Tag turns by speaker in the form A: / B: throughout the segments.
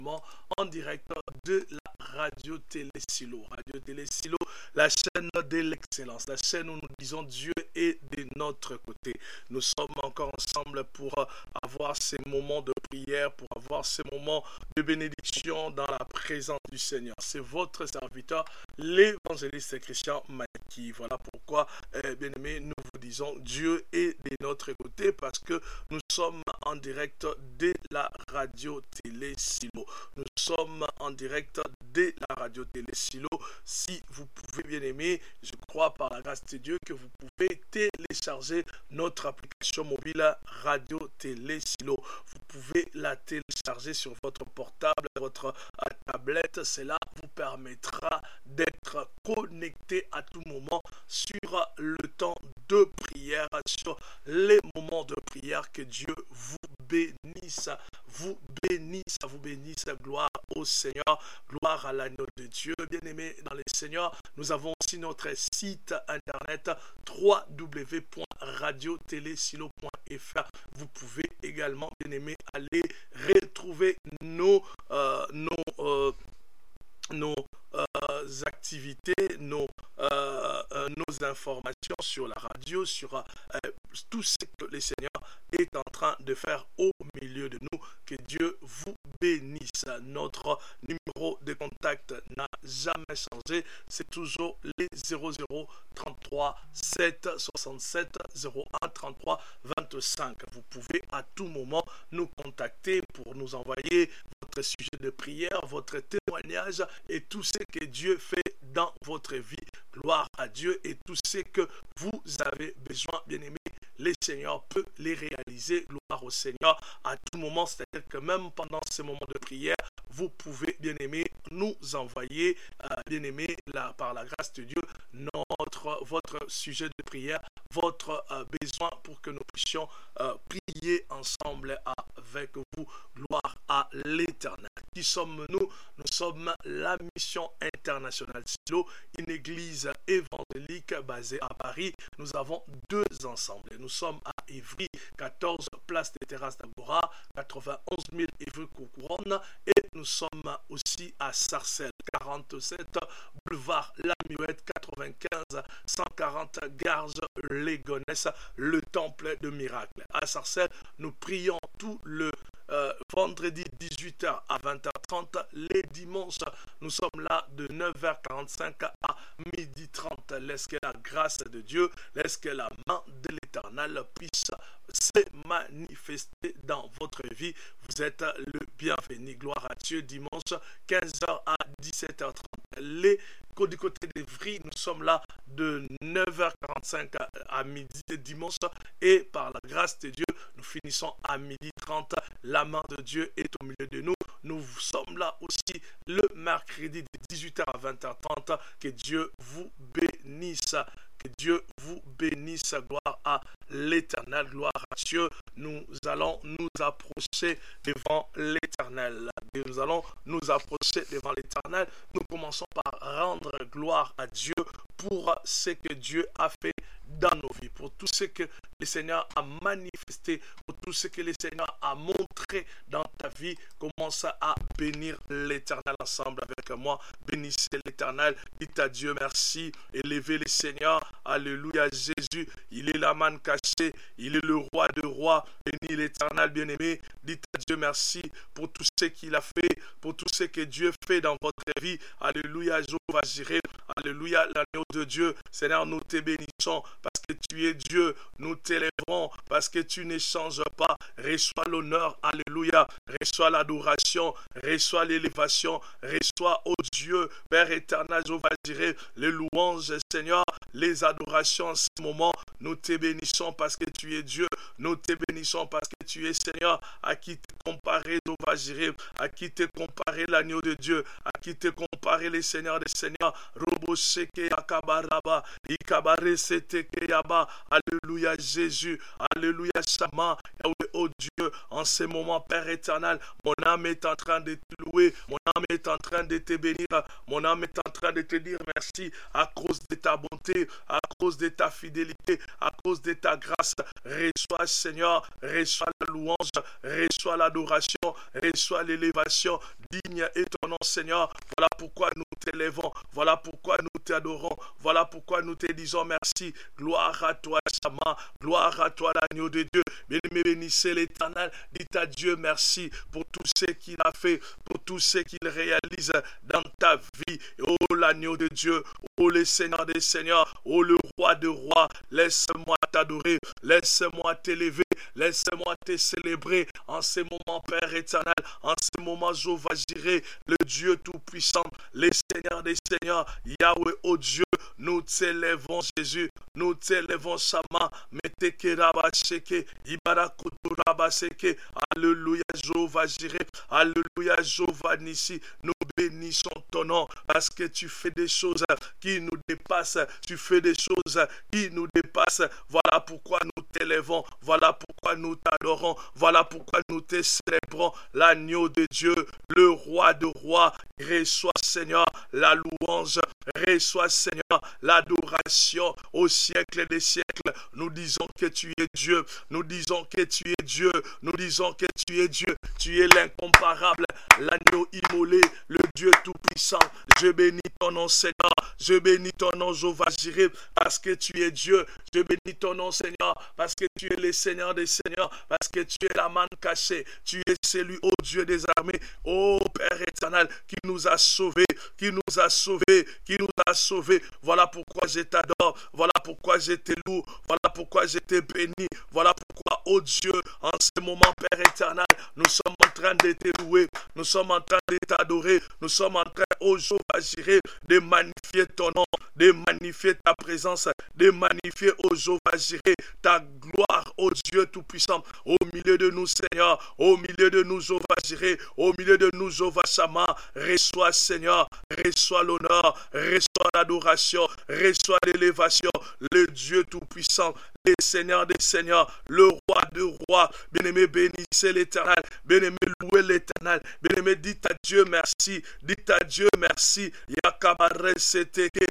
A: en direct de la Radio Télé Silo. Radio Télé Silo, la chaîne de l'excellence, la chaîne où nous disons Dieu est de notre côté. Nous sommes encore ensemble pour avoir ces moments de prière, pour avoir ces moments de bénédiction dans la présence du Seigneur. C'est votre serviteur, l'évangéliste Christian Maliki. Voilà pourquoi, bien-aimés, nous vous disons Dieu est de notre côté parce que nous sommes en direct de la Radio Télé Silo. Nous sommes en direct de la Radio Télé Silo. Si vous pouvez, bien-aimés, je crois par la grâce de Dieu que vous pouvez télécharger notre application mobile Radio Télé Silo. Vous pouvez la télécharger sur votre portable, votre tablette. Cela vous permettra d'être connecté à tout moment sur le temps de prière, sur les moments de prière. Que Dieu vous bénisse, vous bénisse, vous bénisse. Gloire au Seigneur, gloire à l'agneau de Dieu. Bien-aimés dans le Seigneur, nous avons aussi notre site internet www.radiotelesilo.fr. Vous pouvez également, bien-aimés, aller retrouver nos activités, nos informations sur la radio, sur tout ce que le Seigneur est en train de faire au milieu de nous. Que Dieu vous bénisse. Notre numéro de contact n'a jamais changé. C'est toujours les 00 33 7 67 01 33 25. Vous pouvez à tout moment nous contacter pour nous envoyer votre sujet de prière, votre témoignage et tout ce que Dieu fait dans votre vie. Gloire à Dieu, et tout ce que vous avez besoin, bien-aimés, le Seigneur peut les réaliser. Gloire au Seigneur à tout moment, c'est-à-dire que même pendant ces moments de prière, vous pouvez, bien-aimés, nous envoyer, bien-aimés, par la grâce de Dieu, votre sujet de prière, votre besoin pour que nous puissions prier ensemble avec vous. Gloire à l'Éternel. Qui sommes-nous? Nous sommes la mission internationale Silo, une église évangélique basée à Paris. Nous avons deux ensembles. Nous sommes à Ivry, 14 place des Terrasses d'Agora, 91 000 Évry-Couronne, et nous sommes aussi à Sarcelles, 47 boulevard La Muette, 95 140 Garges-les-Gonesse, le temple de miracle. À Sarcelles, nous prions tout le vendredi 18h à 20h30. Les dimanches, nous sommes là de 9h45 à 12h30. Laisse que la grâce de Dieu, laisse que la main de l'Éternel puisse se manifester dans votre vie. Vous êtes le bienvenu. Gloire à Dieu. Dimanche 15h à 17h30. Du côté d'Evry, nous sommes là de 9h45 à midi de dimanche, et par la grâce de Dieu, nous finissons à 12h30. La main de Dieu est au milieu de nous. Nous sommes là aussi le mercredi de 18h à 20h30. Que Dieu vous bénisse. Que Dieu vous bénisse. Gloire à l'Éternel. Gloire à Dieu. Nous allons nous approcher devant l'Éternel. Nous allons nous approcher devant l'Éternel. Nous commençons par rendre gloire à Dieu pour ce que Dieu a fait dans nos vies, pour tout ce que le Seigneur a manifesté, pour tout ce que le Seigneur a montré dans ta vie. Commence à bénir l'Éternel ensemble avec moi. Bénissez l'Éternel, dites à Dieu merci, élevez le Seigneur. Alléluia, Jésus, il est la manne cachée, il est le roi de rois. Bénis l'Éternel, bien-aimé, dites à Dieu merci pour tout ce qu'il a fait, pour tout ce que Dieu fait dans votre vie. Alléluia, Jéhovah Jireh, alléluia, l'agneau de Dieu. Seigneur, nous te bénissons parce que tu es Dieu. Nous t'élèverons parce que tu ne changes pas. Reçois l'honneur, alléluia. Reçois l'adoration, reçois l'élévation, reçois, ô Dieu, Père éternel, Jéhovah Jireh, les louanges, Seigneur, les adorations en ce moment. Nous te bénissons parce que tu es Dieu. Nous te bénissons parce que tu es Seigneur. À qui te comparer, Jéhovah Jireh? À qui te comparer, l'agneau de Dieu? À qui te comparer, les seigneurs des seigneurs? Robo Sheke Akabaraba, Ikabare Seteke Yaba. Alléluia, Jésus. Alléluia, Shama. Yahweh, oh Dieu, en ce moment, Père éternel, mon âme est en train de te louer. louer, mon âme est en train de te bénir, mon âme est en train de te dire merci à cause de ta bonté, à cause de ta fidélité, à cause de ta grâce. Reçois, Seigneur, reçois la louange, reçois l'adoration, reçois l'élévation. Digne est ton nom, Seigneur. Voilà pourquoi nous t'élèvons, voilà pourquoi nous t'adorons, voilà pourquoi nous te disons merci. Gloire à toi, Sama, gloire à toi, l'agneau de Dieu. Bien-aimé, bénissez l'Éternel. Dites à Dieu merci pour tout ce qu'il a fait, pour tout ce qu'il réalise dans ta vie. Oh, l'agneau de Dieu, oh, le Seigneur des Seigneurs, oh, le roi de rois, laisse-moi t'adorer, laisse-moi t'élever, laisse-moi te célébrer en ce moment, Père éternel, en ce moment, Jéhovah Jireh, le Dieu tout-puissant, le Seigneur des Seigneurs, Yahweh, oh Dieu, nous t'élèvons, Jésus, nous t'élèvons, Sama, Metekerabasheke, Ibarakotorabaseke, Alléluia, Jéhovah Jireh, Alléluia, Jéhovah Nissi, nous bénissons ton nom parce que tu fais des choses qui nous dépassent, tu fais des choses qui nous dépassent. Voilà pourquoi nous t'élèvons, voilà pourquoi nous t'adorons, voilà pourquoi nous te célébrons, l'agneau de Dieu, le roi de rois. Reçois, Seigneur, la louange, reçois, Seigneur, l'adoration au siècle des siècles. Nous disons que tu es Dieu, nous disons que tu es Dieu, nous disons que tu es Dieu, tu es l'incomparable, l'agneau immolé, le Dieu tout-puissant. Je bénis ton nom, Seigneur, je bénis ton nom, Jéhovah Jireh, parce que tu es Dieu. Je bénis ton nom, Seigneur, parce que tu es le Seigneur des Seigneurs, parce que tu es la manne cachée, tu es celui, ô Dieu des armées, ô Père éternel, qui nous a sauvés, qui nous a sauvés, qui nous a sauvés. Voilà pourquoi je t'adore, voilà pourquoi je te loue, voilà pourquoi je te bénis, voilà pourquoi, ô Dieu, en ce moment, Père éternel, nous sommes en train de te louer, nous sommes en train de t'adorer, nous sommes en train, ô Jéhovah Jireh, de magnifier ton nom, de magnifier ta présence, de magnifier, ô Jéhovah Jireh, ta gloire, ô Dieu tout-puissant, au milieu de nous, Seigneur, au milieu de nous, Jéhovah Jireh, au milieu de nous, Jéhovah Sama. Reçois, Seigneur, reçois l'honneur, reçois l'adoration, reçois l'élévation, le Dieu tout-puissant, le Seigneur des Seigneurs, le roi de rois. Bien-aimé, bénissez l'Éternel, bien-aimé, louez l'Éternel, bien-aimé, dites à Dieu merci, dites à Dieu merci. Yakabareseteke,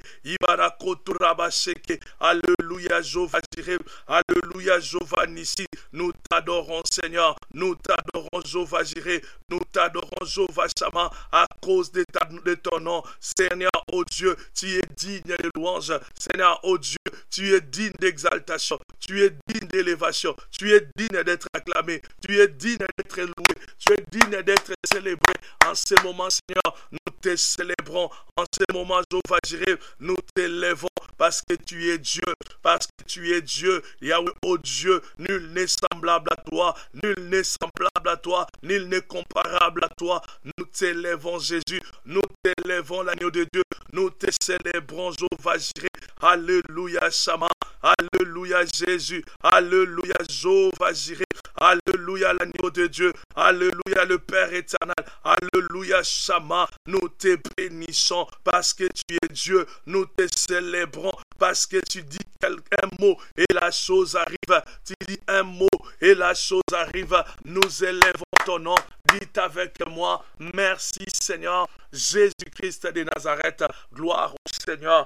A: Ibarakoturabasheke, Alléluia, Jéhovah Jireh, Alléluia, Jéhovah Nissi. Nous t'adorons, Seigneur, nous t'adorons, Jéhovah Jireh, nous t'adorons, Jéhovah Shama, à cause de ton nom. Seigneur, oh Dieu, tu es digne de louange. Seigneur, oh Dieu, tu es digne d'exaltation, tu es digne d'élévation, tu es digne d'être acclamé, tu es digne d'être loué, tu es digne d'être célébré. En ce moment, Seigneur, nous te célébrons. En ce moment, Jéhovah Jireh, nous t'élèvons parce que tu es Dieu, parce que tu es Dieu. Yahweh, oh Dieu, nul n'est semblable à toi, nul n'est semblable à toi, nul n'est comparable à toi. Nous t'élèvons, Jésus, nous t'élèvons, l'agneau de Dieu, nous te célébrons, Jéhovah Jireh. Alléluia, Shama, alléluia, Jésus, alléluia, Jéhovah Jireh, alléluia, l'agneau de Dieu, alléluia, le Père éternel, alléluia, Shama. Nous te bénissons parce que tu es Dieu, nous te célébrons parce que tu dis un mot et la chose arrive. Tu dis un mot et la chose arrive. Nous élèvons ton nom. Dites avec moi, merci Seigneur, Jésus-Christ de Nazareth. Gloire au Seigneur.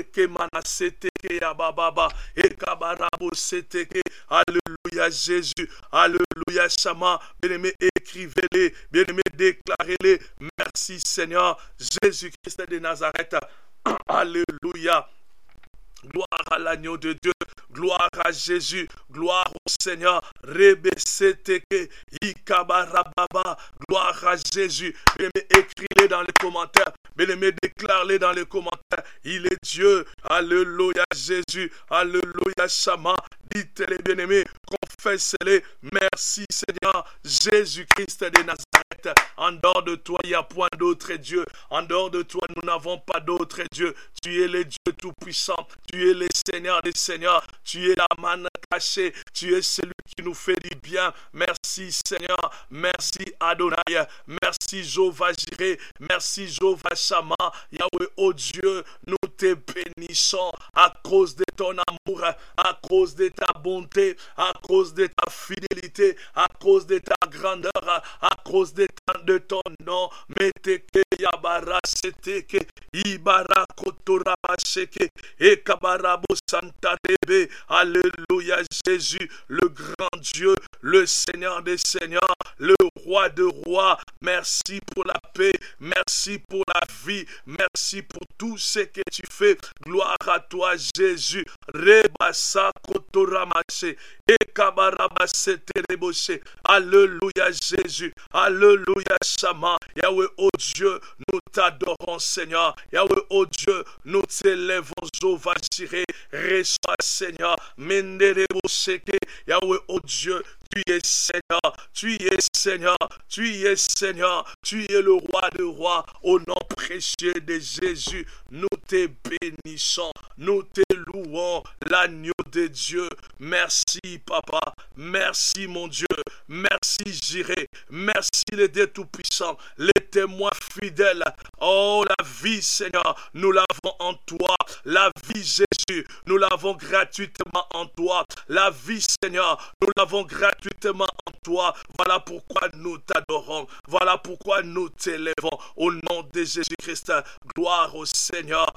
A: Alléluia Jésus. Alléluia Shama. Bien-aimé, écrivez-les. Bien-aimé, déclarez-les. Merci Seigneur, Jésus-Christ de Nazareth. Alléluia. Gloire à l'agneau de Dieu, gloire à Jésus, gloire au Seigneur. Rebeseteke, Ikabarababa, gloire à Jésus. Bien-aimé, écris-les dans les commentaires. Bien-aimé, déclare-les dans les commentaires. Il est Dieu. Alléluia Jésus. Alléluia Shama. Dites-les, bien-aimés, confessez-les. Merci Seigneur, Jésus-Christ de Nazareth. En dehors de toi, il n'y a point d'autre Dieu. En dehors de toi, nous n'avons pas d'autre Dieu. Tu es le Dieu tout-puissant. Tu es le Seigneur des Seigneurs. Tu es la manne cachée. Tu es celui qui nous fait du bien. Merci Seigneur. Merci Adonai. Merci Jéhovah Jireh. Merci Jéhovah Shama. Yahweh, oh Dieu, nous te bénissons à cause de ton amour, à cause de ta bonté, à cause cause de ta fidélité, à cause de ta grandeur, à cause de ton nom. Meteke yabara seteke, ibara kotorabasheke, ekabarabo santarebe. Alléluia Jésus, le grand Dieu, le Seigneur des Seigneurs, le Roi de rois. Merci pour la paix, merci pour la vie, merci pour tout ce que tu fais. Gloire à toi Jésus. Rebasa kotoramashe, ekabarabase tereboshe. Alléluia Jésus, alléluia Shama. Yahweh, oh Dieu, nous t'adorons Seigneur. Yahweh, oh Dieu, nous t'élèvons au Vajiré. Reçois Seigneur, Mendereboseke. Yahweh, oh Dieu, tu es Seigneur, tu es Seigneur, tu es Seigneur, tu es le roi de rois. Au nom précieux de Jésus, nous te bénissons, nous te louons, l'agneau de Dieu. Merci Papa, merci mon Dieu, merci Jiré, merci le Dieu Tout-Puissant, les témoins fidèles. Oh, la vie Seigneur, nous l'avons en toi, la vie Jésus, nous l'avons gratuitement en toi, la vie Seigneur, nous l'avons gratuitement en toi. Voilà pourquoi nous t'adorons, voilà pourquoi nous t'élèvons au nom de Jésus-Christ. Gloire au Seigneur.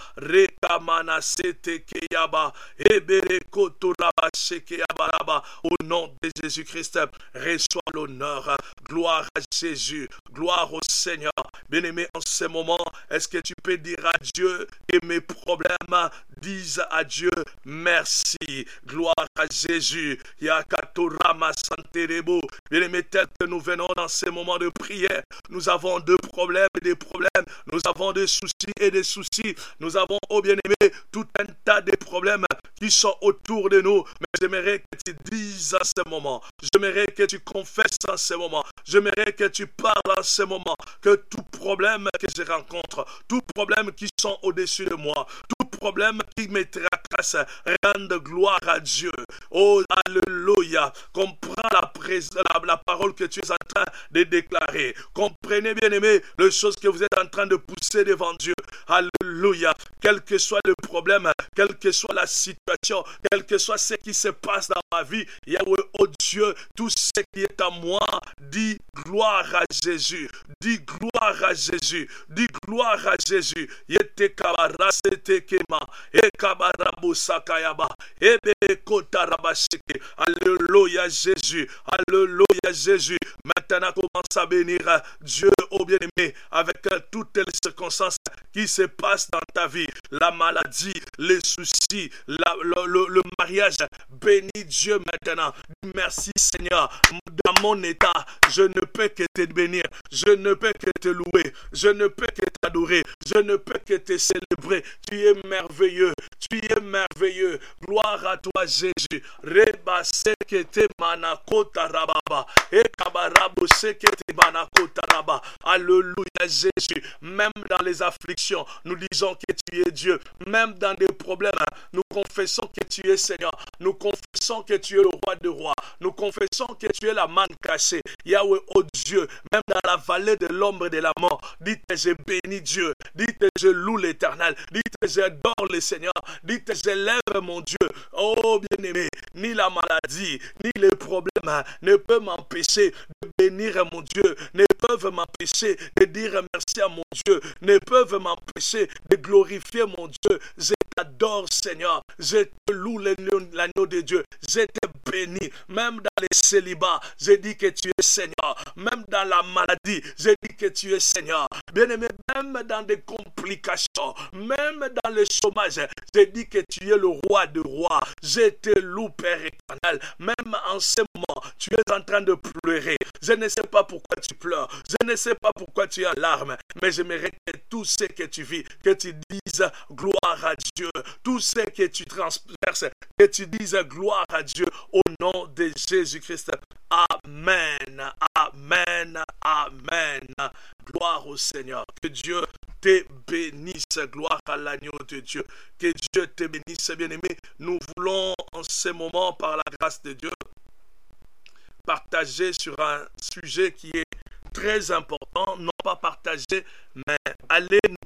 A: Au nom de Jésus-Christ, reçois l'honneur. Gloire à Jésus, gloire au Seigneur. Bien-aimé, en ce moment, est-ce que tu peux dire à Dieu que mes problèmes disent à Dieu merci. Gloire à Jésus. Yakatorama Santerebo. Bien-aimé, tel que nous venons dans ces moments de prière, nous avons des problèmes et des problèmes. Nous avons des soucis et des soucis. Nous avons, oh bien-aimé, tout un tas de problèmes qui sont autour de nous. Mais j'aimerais que tu dises en ce moment, j'aimerais que tu confesses en ce moment, j'aimerais que tu parles en ce moment, que tout problème que je rencontre, tout problème qui sont au-dessus de moi, tout problème qui me tracasse, rende gloire à Dieu. Oh, alléluia. Comprends la parole que tu es en train de déclarer. Comprenez, bien-aimé, les choses que vous êtes en train de pousser devant Dieu. Alléluia. Quel que soit le problème, quelle que soit la situation, quel que soit ce qui se passe dans ma vie, Yahweh, oh Dieu, tout ce qui est à moi, dis gloire à Jésus. Dis gloire à Jésus. Dis gloire à Jésus. Yete kabara sete kema. E kabara bosakayaba. Ebe kotarabashike. Alléluia Jésus. Alléluia Jésus. Maintenant commence à bénir Dieu, oh bien-aimé, avec toutes les circonstances qui se passent dans ta vie. La maladie, les soucis, le mariage. Bénis Dieu maintenant. Merci Seigneur. Dans mon état, je ne peux que te bénir. Je ne peux que te louer. Je ne peux que t'adorer. Je ne peux que te célébrer. Tu es merveilleux. Tu es merveilleux. Gloire à toi Jésus. Reba sekete manakota rababa. E kabarabo sekete manakota raba. Alléluia Jésus. Même dans les afflictions, nous disons que tu es Dieu. Même dans des problèmes, nous confessons que tu es Seigneur. Nous confessons que tu es le roi de rois. Nous confessons que tu es la manne cachée. Yahweh, oh Dieu, même dans la vallée de l'ombre de la mort, dites je bénis Dieu. Dites je loue l'Éternel. Dites j'adore le Seigneur. Dites j'élève mon Dieu. Oh bien-aimé, ni la maladie, ni les problèmes ne peuvent m'empêcher de bénir mon Dieu, ne peuvent m'empêcher de dire merci à mon Dieu, ne peuvent m'empêcher de glorifier mon Dieu. Je t'adore Seigneur, je te loue l'agneau de Dieu, je te bénis. Même dans les célibats, je dis que tu es Seigneur. Même dans la maladie, je dis que tu es Seigneur. Bien-aimé, même dans des complications, même dans le chômage, je dis que tu es le roi de rois. Je te loue Père éternel. Même en ce moment, tu es en train de pleurer. Je ne sais pas pourquoi tu pleures. Je ne sais pas pourquoi tu es en larmes. Mais j'aimerais que tout ce que tu vis, que tu dises gloire à Dieu. Tout ce que tu transperces, que tu dises gloire à Dieu au nom de Jésus-Christ. Amen. Amen. Amen. Gloire au Seigneur. Que Dieu te bénisse. Gloire à l'agneau de Dieu. Que Dieu te bénisse, bien-aimé. Nous voulons en ce moment, par la grâce de Dieu, partager sur un sujet qui est très important. Non pas partager, mais aller nous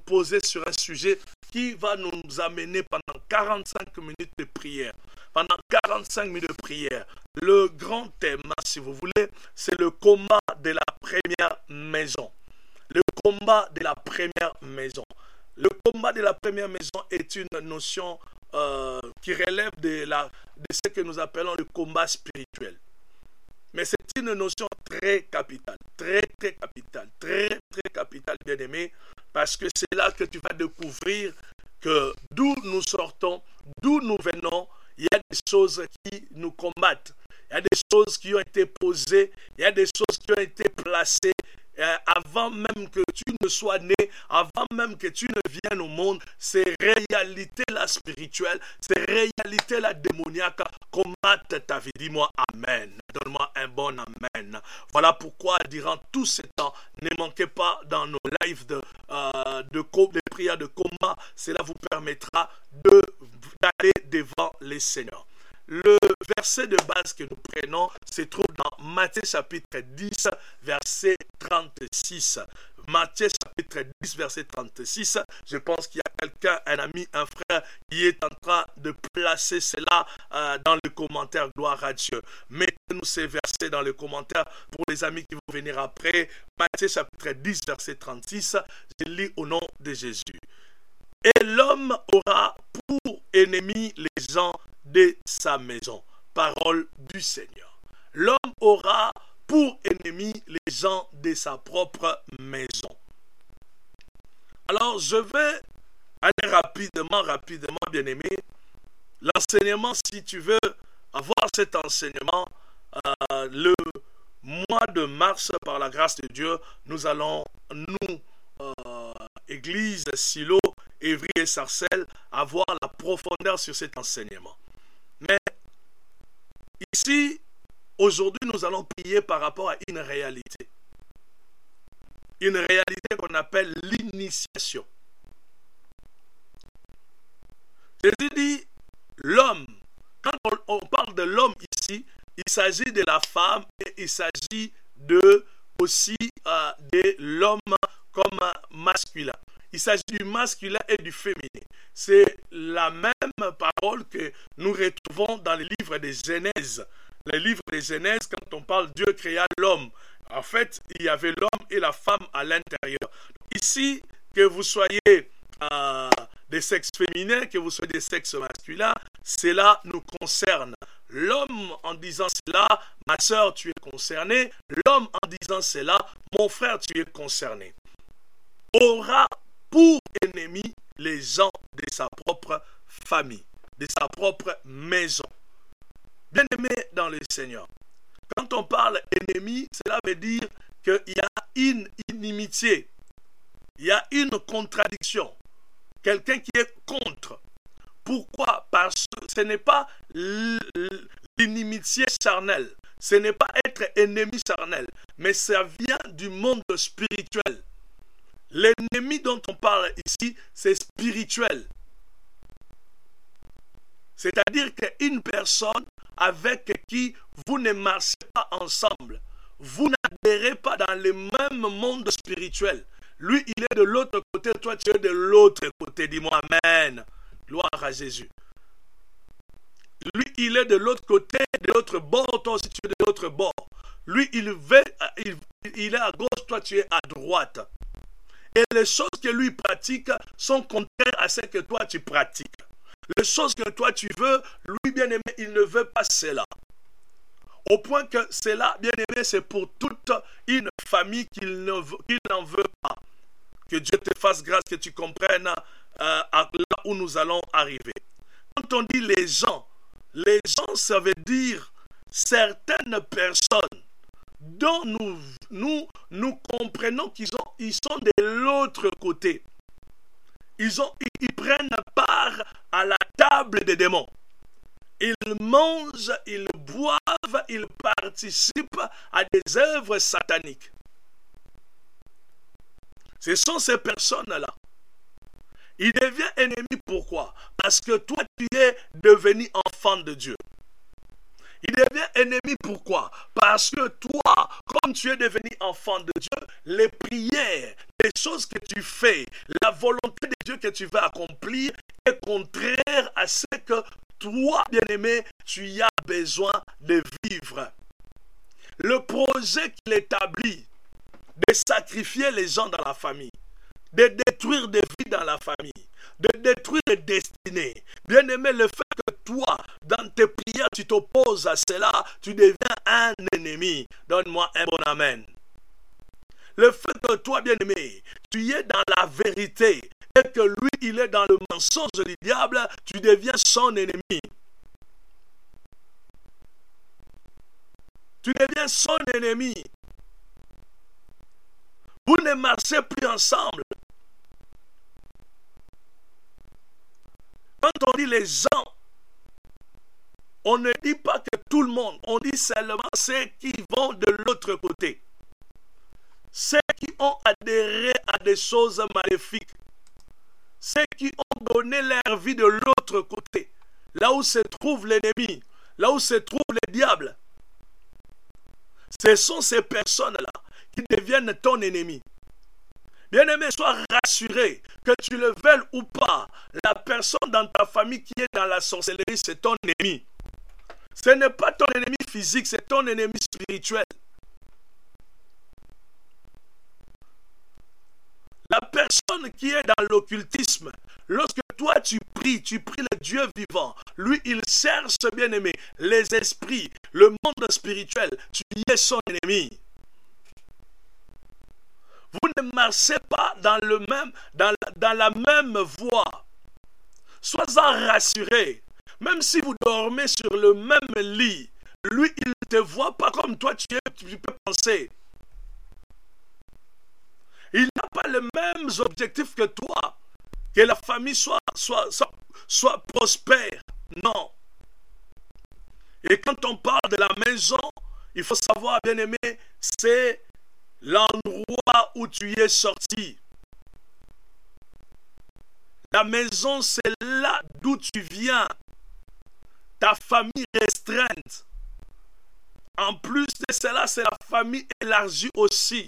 A: poser sur un sujet qui va nous amener pendant 45 minutes de prière. Pendant 45 minutes de prière. Le grand thème, si vous voulez, c'est le combat de la première maison. Le combat de la première maison. Le combat de la première maison est une notion qui relève de ce que nous appelons le combat spirituel. Mais c'est une notion très capitale, très capitale, bien aimé, parce que c'est là que tu vas découvrir que d'où nous sortons, d'où nous venons, il y a des choses qui nous combattent, il y a des choses qui ont été posées, il y a des choses qui ont été placées avant même que tu ne sois né, avant même que tu ne viennes au monde. Ces réalités-là spirituelles, ces réalités-là démoniaques combattent ta vie. Dis-moi Amen. Donne-moi un bon Amen. Voilà pourquoi, durant tout ce temps, ne manquez pas dans nos lives de prières de combat. Cela vous permettra d'aller devant les seigneurs. Le verset de base que nous prenons se trouve dans Matthieu chapitre 10, verset 36. Matthieu chapitre 10, verset 36. Je pense qu'il y a quelqu'un, un ami, un frère, qui est en train de placer cela dans le commentaire. Gloire à Dieu. Mettez-nous ces versets dans le commentaire pour les amis qui vont venir après. Matthieu chapitre 10, verset 36. Je lis au nom de Jésus. Et l'homme aura pour ennemi les gens de sa maison. Parole du Seigneur. L'homme aura pour ennemi les gens de sa propre maison. Alors, je vais aller rapidement, bien aimé. L'enseignement, si tu veux avoir cet enseignement, le mois de mars, par la grâce de Dieu, nous allons, Église, Silo, Évry et Sarcelles, avoir la profondeur sur cet enseignement. Mais ici, aujourd'hui, nous allons prier par rapport à une réalité. Une réalité qu'on appelle l'initiation. Jésus dit, l'homme, quand on parle de l'homme ici, il s'agit de la femme et il s'agit aussi de l'homme comme masculin. Il s'agit du masculin et du féminin. C'est la même parole que nous retrouvons dans les livres de Genèse. Les livres de Genèse, quand on parle Dieu créa l'homme, en fait, il y avait l'homme et la femme à l'intérieur. Ici, que vous soyez des sexes féminins, que vous soyez des sexes masculins, cela nous concerne. L'homme en disant cela, ma soeur, tu es concernée. L'homme en disant cela, mon frère, tu es concerné. Aura pour ennemi les gens de sa propre famille, de sa propre maison. Bien-aimé dans le Seigneur, quand on parle ennemi, cela veut dire qu'il y a une inimitié, il y a une contradiction, quelqu'un qui est contre. Pourquoi? Parce que ce n'est pas l'inimitié charnelle, ce n'est pas être ennemi charnel, mais ça vient du monde spirituel. L'ennemi dont on parle ici, c'est spirituel. C'est-à-dire qu'une personne avec qui vous ne marchez pas ensemble, vous n'adhérez pas dans le même monde spirituel. Lui, il est de l'autre côté, toi, tu es de l'autre côté. Dis-moi Amen. Gloire à Jésus. Lui, il est de l'autre côté, de l'autre bord, toi aussi, tu es de l'autre bord. Lui, il est à gauche, toi, tu es à droite. Et les choses que lui pratique sont contraires à ce que toi tu pratiques. Les choses que toi tu veux, lui bien-aimé, il ne veut pas cela. Au point que cela, bien-aimé, c'est pour toute une famille qu'il n'en veut pas. Que Dieu te fasse grâce, que tu comprennes là où nous allons arriver. Quand on dit les gens, ça veut dire certaines personnes dont nous comprenons qu'ils sont de l'autre côté. Ils prennent part à la table des démons. Ils mangent, ils boivent, ils participent à des œuvres sataniques. Ce sont ces personnes-là. Il devient ennemi, pourquoi? Parce que toi, tu es devenu enfant de Dieu. Il devient ennemi, pourquoi? Parce que toi, comme tu es devenu enfant de Dieu, les prières, les choses que tu fais, la volonté de Dieu que tu vas accomplir est contraire à ce que toi, bien-aimé, tu as besoin de vivre. Le projet qu'il établit de sacrifier les gens dans la famille, de détruire des vies dans la famille, de détruire les destinées. Bien-aimé, le fait que toi, dans tes prières, tu t'opposes à cela, tu deviens un ennemi. Donne-moi un bon amen. Le fait que toi, bien-aimé, tu es dans la vérité et que lui, il est dans le mensonge du diable, tu deviens son ennemi. Tu deviens son ennemi. Vous ne marchez plus ensemble. Quand on dit les gens, on ne dit pas que tout le monde, on dit seulement ceux qui vont de l'autre côté. Ceux qui ont adhéré à des choses maléfiques. Ceux qui ont donné leur vie de l'autre côté. Là où se trouve l'ennemi. Là où se trouve le diable. Ce sont ces personnes-là qui deviennent ton ennemi. Bien-aimé, sois rassuré, que tu le veuilles ou pas, la personne dans ta famille qui est dans la sorcellerie, c'est ton ennemi. Ce n'est pas ton ennemi physique, c'est ton ennemi spirituel. La personne qui est dans l'occultisme, lorsque toi tu pries le Dieu vivant, lui il cherche, bien-aimé, les esprits, le monde spirituel, tu es son ennemi. Vous ne marchez pas dans la même voie. Sois-en rassuré. Même si vous dormez sur le même lit, lui, il ne te voit pas comme toi tu peux penser. Il n'a pas les mêmes objectifs que toi. Que la famille soit prospère. Non. Et quand on parle de la maison, il faut savoir, bien-aimé, c'est l'endroit où tu es sorti. La maison, c'est là d'où tu viens. Ta famille restreinte. En plus de cela, c'est la famille élargie aussi.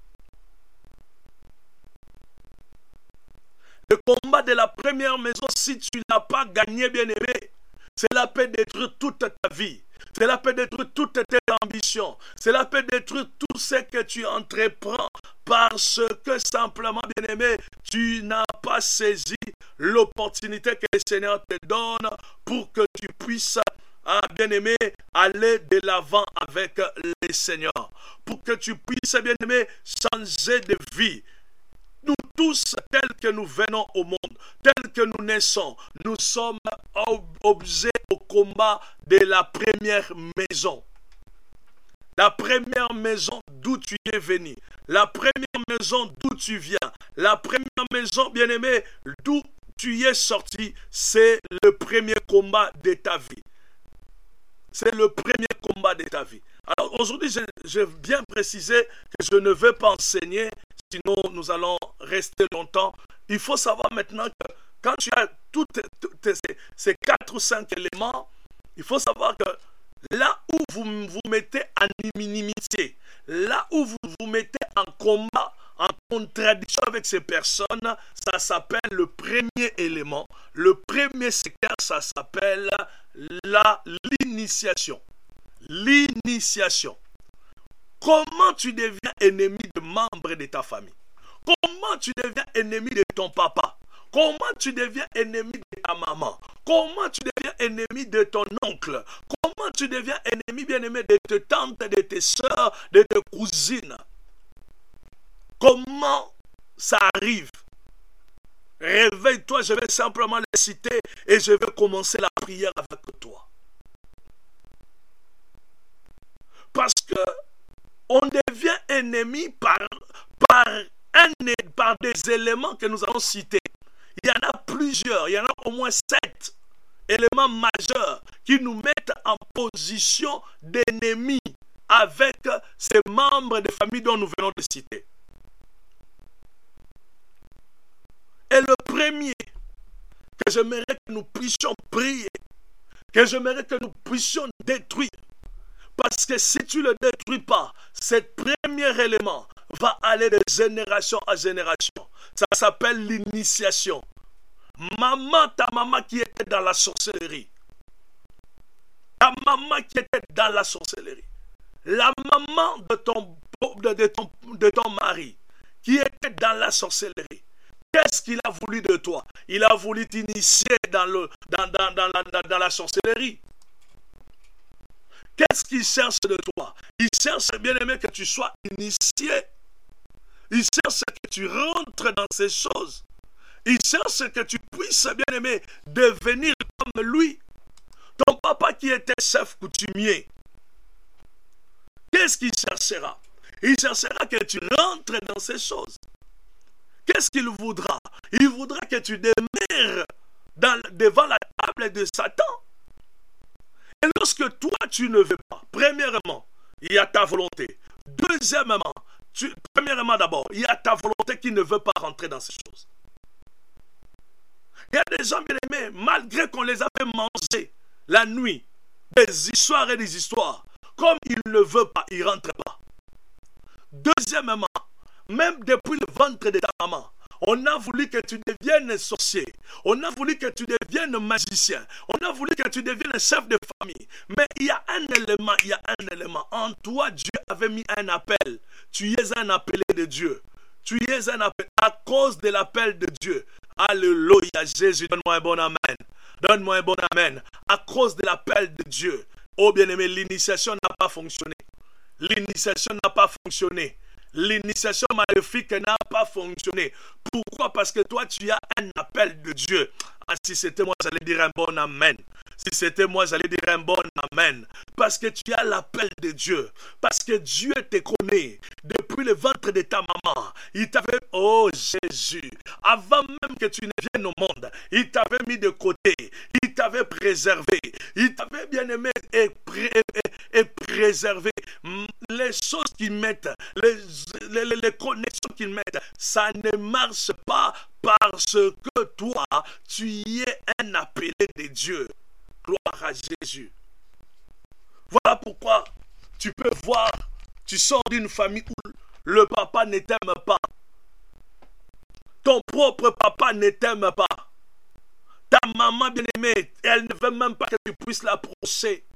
A: Le combat de la première maison, si tu n'as pas gagné, bien-aimé, cela peut détruire toute ta vie. Cela peut détruire toutes tes ambitions. Cela peut détruire tout ce que tu entreprends parce que simplement, bien-aimé, tu n'as pas saisi l'opportunité que le Seigneur te donne pour que tu puisses, bien-aimé, aller de l'avant avec le Seigneur. Pour que tu puisses, bien-aimé, changer de vie. Nous tous, tels que nous venons au monde, tels que nous naissons, nous sommes objets au combat de la première maison. La première maison d'où tu es venu. La première maison d'où tu viens. La première maison, bien-aimé, d'où tu es sorti. C'est le premier combat de ta vie. C'est le premier combat de ta vie. Alors aujourd'hui, je viens bien préciser que je ne veux pas enseigner, sinon nous allons rester longtemps. Il faut savoir maintenant que quand tu as tous ces 4 ou 5 éléments, il faut savoir que là où vous vous mettez en inimitié, là où vous vous mettez en combat, en contradiction avec ces personnes, ça s'appelle le premier élément. Le premier secteur, ça s'appelle l'initiation. L'initiation. Comment tu deviens ennemi de membres de ta famille? Comment tu deviens ennemi de ton papa? Comment tu deviens ennemi de ta maman? Comment tu deviens ennemi de ton oncle? Comment tu deviens ennemi, bien-aimé, de tes tantes, de tes soeurs, de tes cousines? Comment ça arrive? Réveille-toi, je vais simplement les citer et je vais commencer la prière avec toi. Parce que on devient ennemi par des éléments que nous allons citer. Il y en a plusieurs, il y en a au moins 7 éléments majeurs qui nous mettent en position d'ennemis avec ces membres de famille dont nous venons de citer. Et le premier que j'aimerais que nous puissions prier, que j'aimerais que nous puissions détruire, Parce que si tu ne le détruis pas, ce premier élément va aller de génération à génération. Ça s'appelle l'initiation. Ta maman qui était dans la sorcellerie. Ta maman qui était dans la sorcellerie. La maman de ton mari qui était dans la sorcellerie. Qu'est-ce qu'il a voulu de toi? Il a voulu t'initier dans la sorcellerie. Qu'est-ce qu'il cherche de toi? Il cherche, bien aimé, que tu sois initié. Il cherche que tu rentres dans ces choses. Il cherche que tu puisses, bien aimé, devenir comme lui. Ton papa qui était chef coutumier. Qu'est-ce qu'il cherchera? Il cherchera que tu rentres dans ces choses. Qu'est-ce qu'il voudra? Il voudra que tu demeures devant la table de Satan. Et lorsque toi, tu ne veux pas, premièrement, il y a ta volonté. Deuxièmement, premièrement d'abord, il y a ta volonté qui ne veut pas rentrer dans ces choses. Il y a des gens bien aimés, malgré qu'on les avait mangés la nuit, des histoires et des histoires, comme ils ne veulent pas, ils ne rentrent pas. Deuxièmement, même depuis le ventre de ta maman, on a voulu que tu deviennes sorcier. On a voulu que tu deviennes magicien. On a voulu que tu deviennes chef de famille. Mais il y a un élément. En toi, Dieu avait mis un appel. Tu es un appelé de Dieu. Tu es un appel à cause de l'appel de Dieu. Alléluia, Jésus, donne-moi un bon amen. Donne-moi un bon amen. À cause de l'appel de Dieu. Oh bien-aimé, l'initiation n'a pas fonctionné. L'initiation n'a pas fonctionné. L'initiation maléfique n'a pas fonctionné. Pourquoi? Parce que toi, tu as un appel de Dieu. Ah, si c'était moi, j'allais dire un bon amen. Si c'était moi, j'allais dire un bon amen. Parce que tu as l'appel de Dieu. Parce que Dieu te connaît. Depuis le ventre de ta maman, il t'avait, oh Jésus, avant même que tu ne viennes au monde, il t'avait mis de côté. Il t'avait préservé. Il t'avait bien aimé et préservé. Les choses qu'ils mettent, les connexions qu'ils mettent, ça ne marche pas parce que toi, tu es un appelé de Dieu. Gloire à Jésus. Voilà pourquoi tu peux voir, tu sors d'une famille où le papa ne t'aime pas. Ton propre papa ne t'aime pas. Ta maman bien-aimée, elle ne veut même pas que tu puisses l'approcher.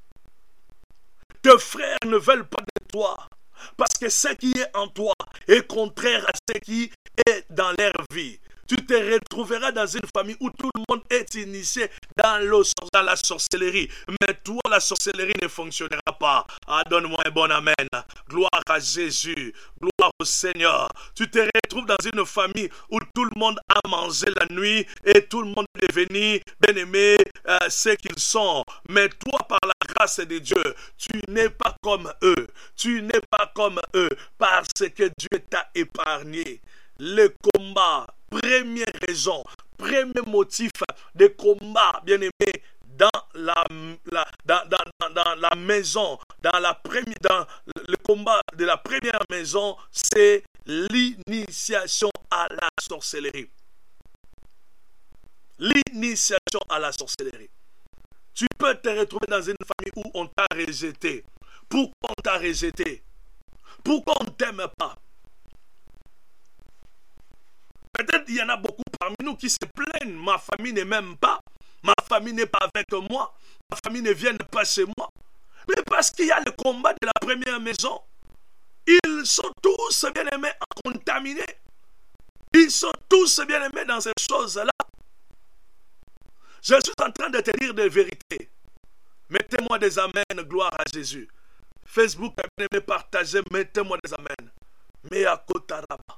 A: Tes frères ne veulent pas de toi. Parce que ce qui est en toi est contraire à ce qui est dans leur vie. Tu te retrouveras dans une famille où tout le monde est initié dans la sorcellerie. Mais toi, la sorcellerie ne fonctionnera pas. Ah, donne-moi un bon amen. Gloire à Jésus. Gloire au Seigneur. Tu te retrouves dans une famille où tout le monde a mangé la nuit et tout le monde est devenu bien-aimé ce qu'ils sont. Mais toi, par la grâce de Dieu, tu n'es pas comme eux. Tu n'es pas comme eux parce que Dieu t'a épargné. Le combat, première raison, premier motif de combat, bien aimé, dans la maison, dans le combat de la première maison, c'est l'initiation à la sorcellerie. L'initiation à la sorcellerie. Tu peux te retrouver dans une famille où on t'a rejeté. Pourquoi on t'a rejeté? Pourquoi on ne t'aime pas? Peut-être qu'il y en a beaucoup parmi nous qui se plaignent. Ma famille ne m'aime pas. Ma famille n'est pas avec moi. Ma famille ne vient pas chez moi. Mais parce qu'il y a le combat de la première maison. Ils sont tous bien aimés contaminés. Ils sont tous bien aimés dans ces choses-là. Je suis en train de te dire des vérités. Mettez-moi des amens, gloire à Jésus. Facebook, bien aimé, partagez, mettez-moi des amens. Mais à Kotaraba.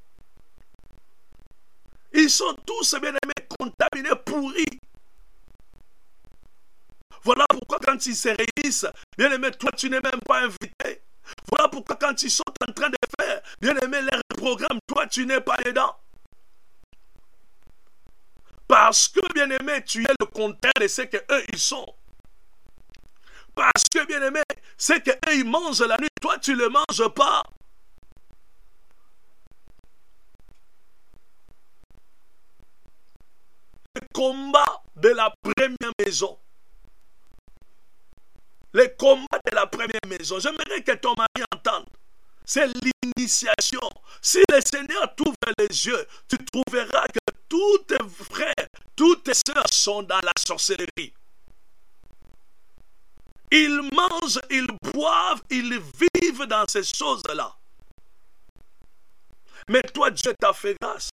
A: Ils sont tous, bien aimés, contaminés, pourris. Voilà pourquoi quand ils se réunissent, bien aimé, toi tu n'es même pas invité. Voilà pourquoi quand ils sont en train de faire, bien aimé, leur programme, toi tu n'es pas dedans. Parce que, bien aimé, tu es le contraire de ce qu'eux ils sont. Parce que, bien aimé, ce qu'eux ils mangent la nuit, toi tu ne le manges pas. Le combat de la première maison. Le combat de la première maison. J'aimerais que ton mari entende. C'est l'initiation. Si le Seigneur t'ouvre les yeux, tu trouveras que tous tes frères, toutes tes sœurs sont dans la sorcellerie. Ils mangent, ils boivent, ils vivent dans ces choses-là. Mais toi, Dieu t'a fait grâce.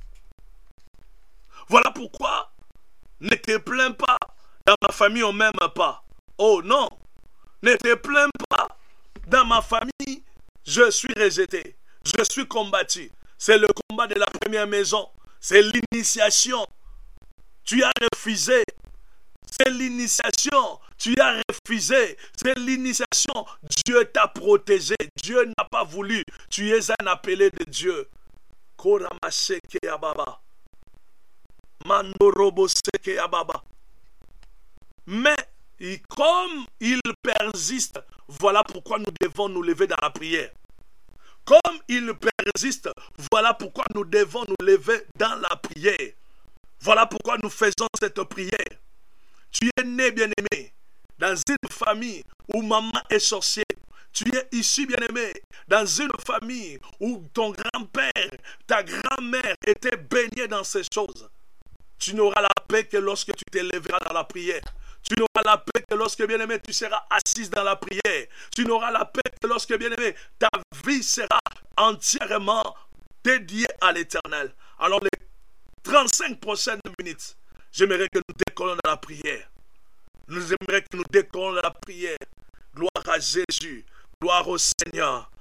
A: Voilà pourquoi ne te plains pas. Dans ma famille, on ne m'aime pas. Oh non, ne te plains pas. Dans ma famille, je suis rejeté. Je suis combattu. C'est le combat de la première maison. C'est l'initiation. Tu as refusé. C'est l'initiation. Tu as refusé. C'est l'initiation. Dieu t'a protégé. Dieu n'a pas voulu. Tu es un appelé de Dieu. Koramaseke Ababa. Mandorobo Seke Ababa. Mais comme il persiste, voilà pourquoi nous devons nous lever dans la prière. Comme il persiste, voilà pourquoi nous devons nous lever dans la prière. Voilà pourquoi nous faisons cette prière. Tu es né, bien-aimé, dans une famille où maman est sorcière. Tu es issu, bien-aimé, dans une famille où ton grand-père, ta grand-mère étaient baignés dans ces choses. Tu n'auras la paix que lorsque tu te lèveras dans la prière. Tu n'auras la paix que lorsque, bien-aimé, tu seras assise dans la prière. Tu n'auras la paix que lorsque, bien-aimé, ta vie sera entièrement dédiée à l'Éternel. Alors, les 35 prochaines minutes, j'aimerais que nous décollons dans la prière. J'aimerais que nous décollons dans la prière. Gloire à Jésus. Gloire au Seigneur.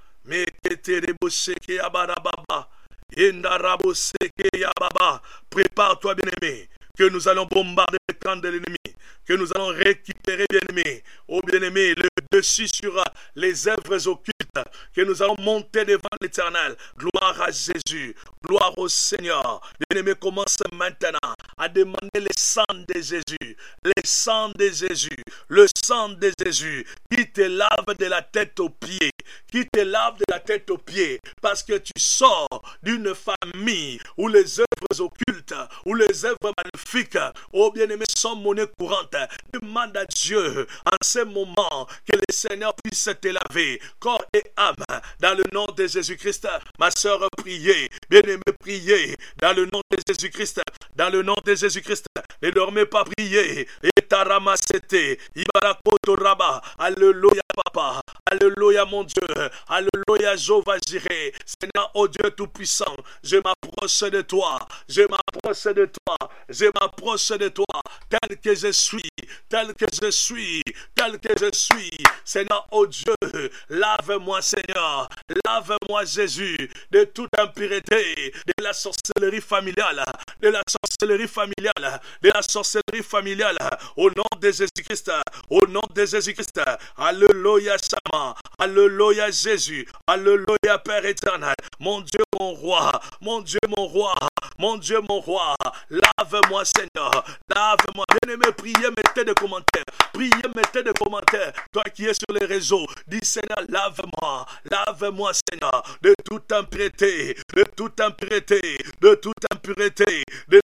A: Prépare-toi, bien-aimé, que nous allons bombarder le camp de l'ennemi, que nous allons récupérer, bien-aimé, oh bien-aimé, le dessus sur les œuvres occultes, que nous allons monter devant l'Éternel. Gloire à Jésus, gloire au Seigneur. Bien-aimé, commence maintenant à demander le sang de Jésus, le sang de Jésus, le sang de Jésus, qui te lave de la tête aux pieds, qui te lave de la tête aux pieds, parce que tu sors d'une famille où les œuvres occultes, où les œuvres maléfiques, oh bien-aimé, sont monnaie courante. Demande à Dieu en ce moment que le Seigneur puisse te laver, corps et âme, dans le nom de Jésus-Christ. Ma soeur, priez, bien-aimé, priez, dans le nom de Jésus-Christ, dans le nom de Jésus-Christ. Ne dormez pas, priez. Et taramasete, ibarakotoraba, alléluia papa, alléluia mon Dieu, alléluia Jéhovah Jireh. Seigneur, oh Dieu tout-puissant, je m'approche de toi, je m'approche de toi, je m'approche de toi, tel que je suis, tel que je suis, tel que je suis. Seigneur, oh Dieu, lave-moi Seigneur, lave-moi Jésus, de toute impureté, de la sorcellerie familiale, de la sorcellerie familiale, de la sorcellerie familiale, au nom de Jésus-Christ, au nom de Jésus-Christ. Alléluia Sama, alléluia Jésus, alléluia Père éternel, mon Dieu mon roi, mon Dieu mon roi, mon Dieu mon roi, lave-moi Seigneur, lave-moi. Bien-aimé, priez, mettez des commentaires, priez, mettez des commentaires, toi qui es sur les réseaux, dis Seigneur, lave-moi, lave-moi Seigneur, de toute impureté, de toute impureté, de toute impureté, de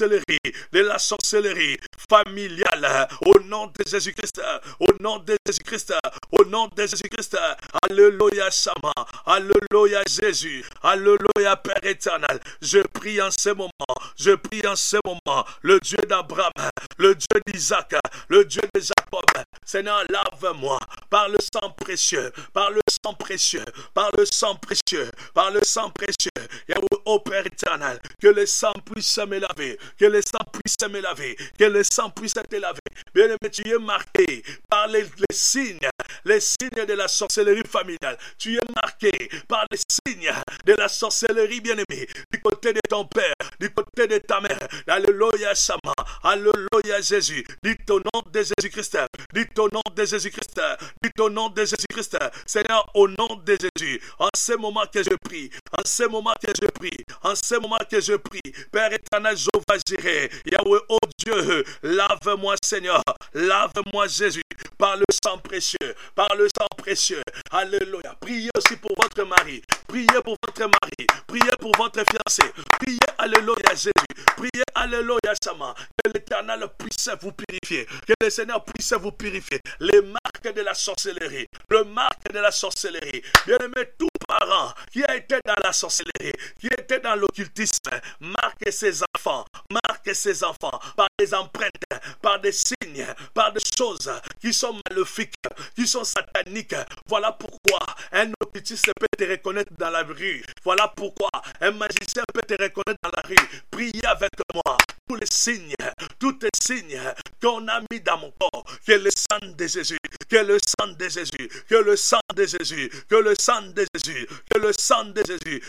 A: la sorcellerie familiale, au nom de Jésus-Christ, au nom de Jésus-Christ, au nom de Jésus-Christ. Alléluia Sama, alléluia Jésus, alléluia Père éternel. Je prie en ce moment, je prie en ce moment, le Dieu d'Abraham, le Dieu d'Isaac, le Dieu de Jacob. Seigneur, lave-moi par le sang précieux, par le sang précieux, par le sang précieux, par le sang précieux. Et ô Père éternel, que le sang puisse me laver, que le sang puisse me laver, que le sang puisse te laver. Bien-aimé, tu es marqué par les signes de la sorcellerie familiale. Tu es marqué par les signes de la sorcellerie, bien-aimé, du côté de ton père, du côté de ta mère. Alléluia Sama, alléluia Jésus. Dis ton nom de Jésus-Christ, dis ton nom de Jésus-Christ, dis ton nom de Jésus-Christ. Seigneur, au nom de Jésus, en ce moment que je prie, en ce moment que je prie, en ce moment que je prie, Père éternel, Jéhovah Jireh, Yahweh, oh Dieu, lave-moi Seigneur, lave-moi Jésus, par le sang précieux, par le sang précieux. Alléluia. Priez aussi pour votre mari, priez pour votre mari, priez pour votre fiancé, priez, alléluia Jésus, Priez, alléluia, Sama. Que l'Éternel puisse vous purifier. Que le Seigneur puisse vous purifier. Les marques de la sorcellerie. Le marque de la sorcellerie. Bien-aimé, tout parent qui a été dans la sorcellerie, qui était dans l'occultisme, marque ses enfants. Marque ses enfants par des empreintes, par des signes, par des choses qui sont maléfiques, qui sont sataniques. Voilà pourquoi un occultiste peut te reconnaître dans la rue. Voilà pourquoi un magicien peut te reconnaître dans la rue. Priez avec moi. Tous les signes qu'on a mis dans mon corps, que le sang de Jésus, que le sang de Jésus, que le sang de Jésus, que le sang de Jésus, que le sang de Jésus,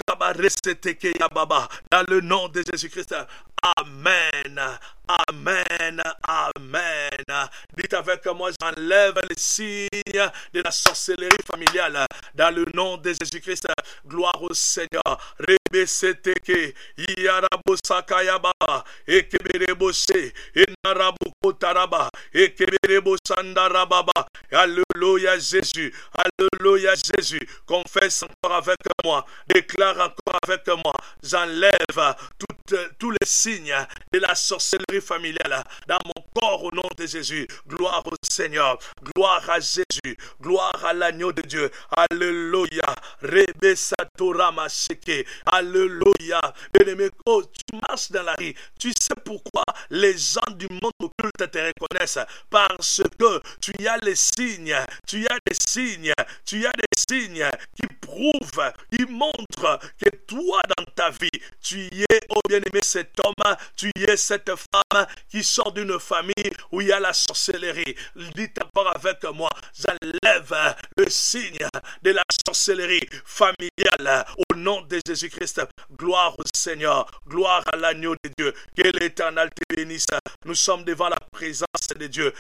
A: dans le nom de Jésus-Christ. Amen. Amen. Amen. Dites avec moi, j'enlève les signes de la sorcellerie familiale dans le nom de Jésus-Christ. Gloire au Seigneur. Rebeseteke, Yarabosakayaba, Ekeberebose, Enarabukotaraba, Ekeberebosandarababa. Alléluia Jésus. Alléluia Jésus. Confesse encore avec moi. Déclare encore avec moi. J'enlève tous les signes de la sorcellerie familiale dans mon corps au nom de Jésus. Gloire au Seigneur. Gloire à Jésus. Gloire à l'agneau de Dieu. Alléluia. Rebesatorama seke. Alléluia. Bien-aimé, oh, tu marches dans la rue. Tu sais pourquoi les gens du monde occulte te reconnaissent? Parce que tu as les signes. Tu as des signes. Tu as des signes qui prouvent, qui montrent que toi dans ta vie, tu es, oh bien-aimé, cet homme, tu es cette femme qui sort d'une famille où il y a la sorcellerie. Dites encore avec moi, j'enlève le signe de la sorcellerie familiale au nom de Jésus-Christ. Gloire au Seigneur, gloire à l'agneau de Dieu. Que l'Éternel te bénisse. Nous sommes devant la présence de Dieu.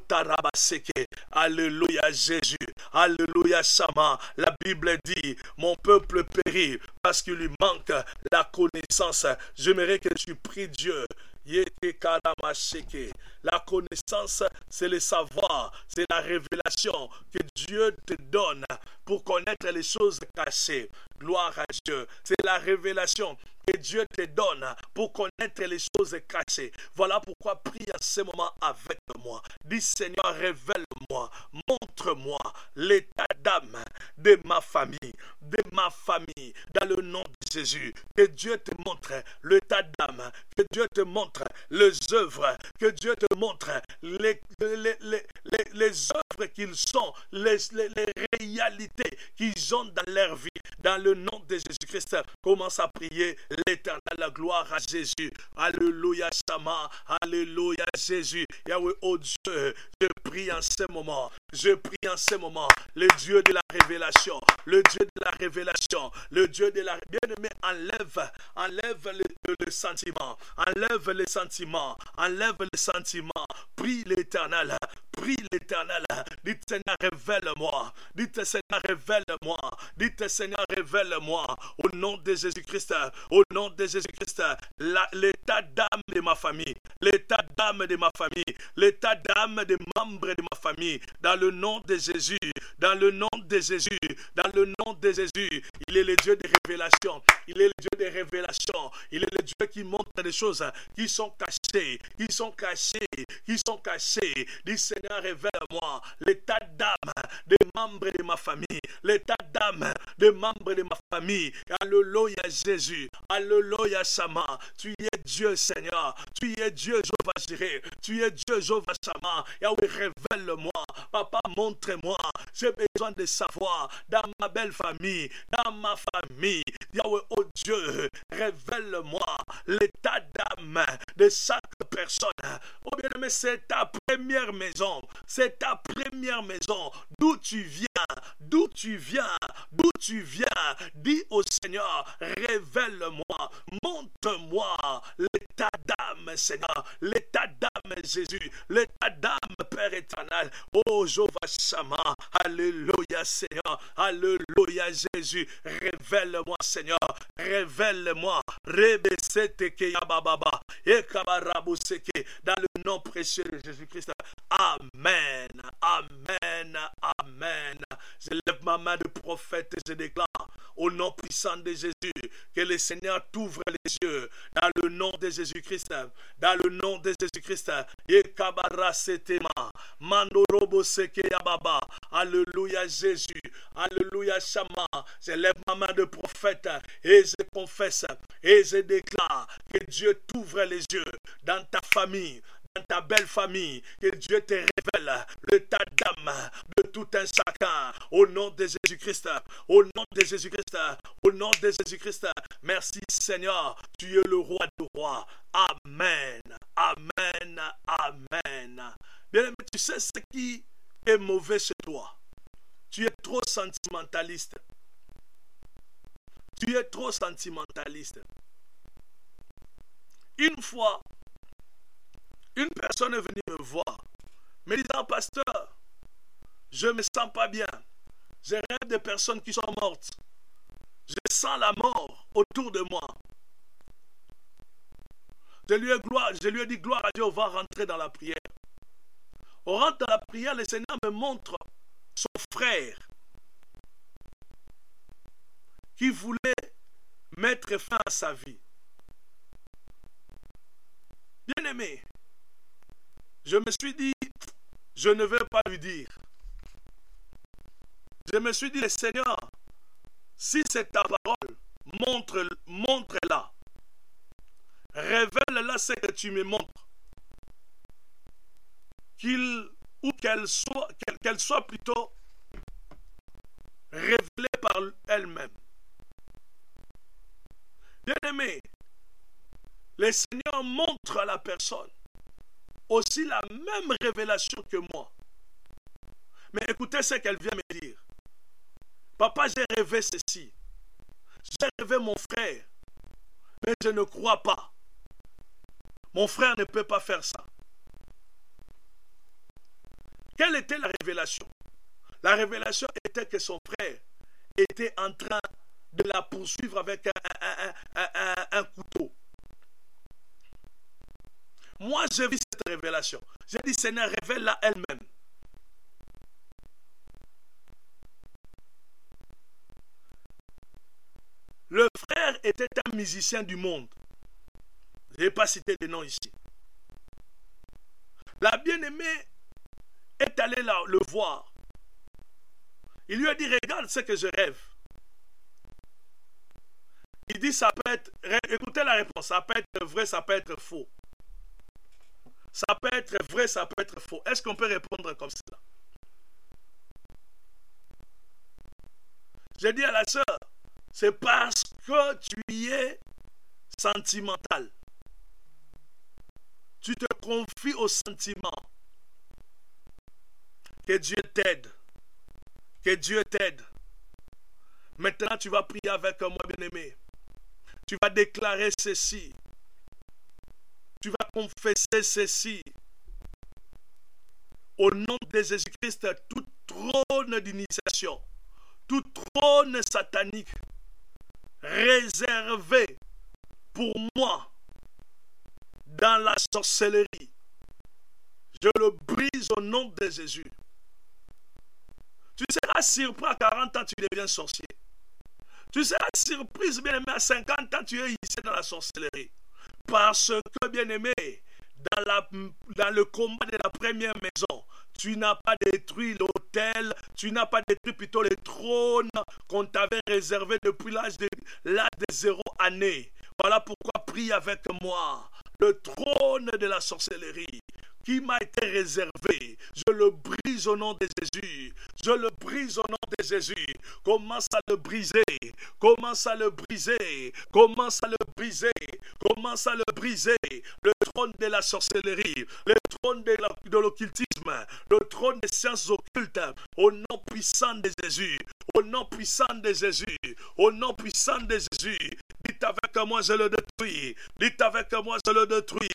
A: Alléluia Jésus. Alléluia Sama. La Bible dit, mon peuple périt parce qu'il lui manque la connaissance. J'aimerais que tu pries Dieu. La connaissance, c'est le savoir, c'est la révélation que Dieu te donne pour connaître les choses cachées. Gloire à Dieu. C'est la révélation que Dieu te donne pour connaître les choses cachées. Voilà pourquoi prie à ce moment avec moi. Dis Seigneur, révèle-moi, montre-moi l'état d'âme de ma famille, dans le nom de Jésus. Que Dieu te montre l'état d'âme, que Dieu te montre les œuvres, que Dieu te montre les œuvres qu'ils sont, les réalités qu'ils ont dans leur vie. Dans le nom de Jésus-Christ, commence à prier l'Éternel, la gloire à Jésus. Alléluia, Sama. Alléluia, Jésus. Yahweh, oh Dieu, je prie en ce moment. Je prie en ce moment. Le Dieu de la révélation. Le Dieu de la révélation. Le Dieu de la... Bien-aimé, enlève le sentiment. Enlève les sentiments. Enlève les sentiments. Prie l'Éternel. Prie l'Éternel. Dites Seigneur, révèle-moi. Dites Seigneur, révèle-moi. Dites Seigneur, révèle-moi. Au nom de Jésus-Christ. Au nom de Jésus-Christ. L'état d'âme de ma famille. L'état d'âme de ma famille. L'état d'âme des membres de ma famille. Dans le nom de Jésus. Dans le nom de Jésus. Dans le nom de Jésus. Il est le Dieu de révélation. Il est le Dieu de révélation. Il est le Dieu qui montre des choses qui sont cachées. Qui sont cachées. Qui sont cachées. Dis Seigneur, révèle-moi l'état d'âme des membres de ma famille. L'état d'âme des membres de ma famille. Alléluia Jésus. Alléluia Sama. Tu es Dieu Seigneur. Tu es Dieu Jéhovah Jireh. Tu es Dieu Jéhovah Sama. Yahweh, révèle-moi. Papa, montre-moi. J'ai besoin de savoir dans ma belle famille, dans ma famille. Yahweh, oh Dieu, révèle-moi l'état d'âme de chaque personne. Oh bien-aimé, c'est ta première maison. C'est ta première maison. D'où tu viens, d'où tu viens, d'où tu viens. Dis au Seigneur, révèle-moi, montre-moi l'état d'âme Seigneur, l'état d'âme, Jésus, l'état d'âme, Père éternel, oh Jéhovah Shammah, alléluia Seigneur, alléluia Jésus, révèle-moi Seigneur, révèle-moi, dans le nom précieux de Jésus-Christ. Amen, amen, amen. Je lève ma main de prophète et je déclare au nom puissant de Jésus que le Seigneur t'ouvre les yeux dans le nom de Jésus-Christ, dans le nom de Jésus-Christ. Alléluia Jésus, alléluia Shama. Je lève ma main de prophète et je confesse et je déclare que Dieu t'ouvre les yeux dans ta famille, dans ta belle famille, que Dieu te révèle l'état d'âme de tout un chacun, au nom de Jésus-Christ, au nom de Jésus-Christ, au nom de Jésus-Christ. Merci Seigneur, tu es le roi des rois. Amen, amen, amen. Bien-aimé, tu sais ce qui est mauvais chez toi? Tu es trop sentimentaliste. Tu es trop sentimentaliste. Une fois, une personne est venue me voir, me disant, pasteur, je ne me sens pas bien. Je rêve de personnes qui sont mortes. Je sens la mort autour de moi. Je lui ai dit, gloire à Dieu, on va rentrer dans la prière. On rentre dans la prière, le Seigneur me montre son frère qui voulait mettre fin à sa vie. Bien aimé, je me suis dit, je ne vais pas lui dire. Je me suis dit, le Seigneur, si c'est ta parole, montre-la. Révèle-la ce que tu me montres. Qu'elle soit plutôt révélée par elle-même. Bien-aimé, le Seigneur montre à la personne aussi la même révélation que moi. Mais écoutez ce qu'elle vient me dire. Papa, j'ai rêvé ceci. J'ai rêvé mon frère. Mais je ne crois pas. Mon frère ne peut pas faire ça. Quelle était la révélation? La révélation était que son frère était en train de la poursuivre avec un couteau. Moi, j'ai vu cette révélation. J'ai dit, Seigneur, révèle-la elle-même. Le frère était un musicien du monde. Je n'ai pas cité de nom ici. La bien-aimée est allée le voir. Il lui a dit, regarde ce que je rêve. Il dit, ça peut être, écoutez la réponse, ça peut être vrai, ça peut être faux. Ça peut être vrai, ça peut être faux. Est-ce qu'on peut répondre comme ça? J'ai dit à la sœur, c'est parce que tu es sentimental. Tu te confies aux sentiments. Que Dieu t'aide. Que Dieu t'aide. Maintenant, tu vas prier avec moi, bien-aimé. Tu vas déclarer ceci. Tu vas confesser ceci. Au nom de Jésus-Christ, tout trône d'initiation, tout trône satanique réservé pour moi dans la sorcellerie, je le brise au nom de Jésus. Tu seras surpris à 40 ans, tu deviens sorcier. Tu seras surprise, bien-aimé, à 50 ans, tu es ici dans la sorcellerie. Parce que, bien-aimé, dans le combat de la première maison, tu n'as pas détruit l'autel, tu n'as pas détruit plutôt le trône qu'on t'avait réservé depuis l'âge de 0 année. Voilà pourquoi prie avec moi. Le trône de la sorcellerie qui m'a été réservé, je le brise au nom de Jésus. Je le brise au nom de Jésus. Commence à le briser. Commence à le briser. Commence à le briser. Commence à le briser. Le trône de la sorcellerie, le trône de l'occultisme, le trône des sciences occultes, au nom puissant de Jésus. Au nom puissant de Jésus. Au nom puissant de Jésus. Dites avec moi, je le détruis. Dites avec moi, je le détruis.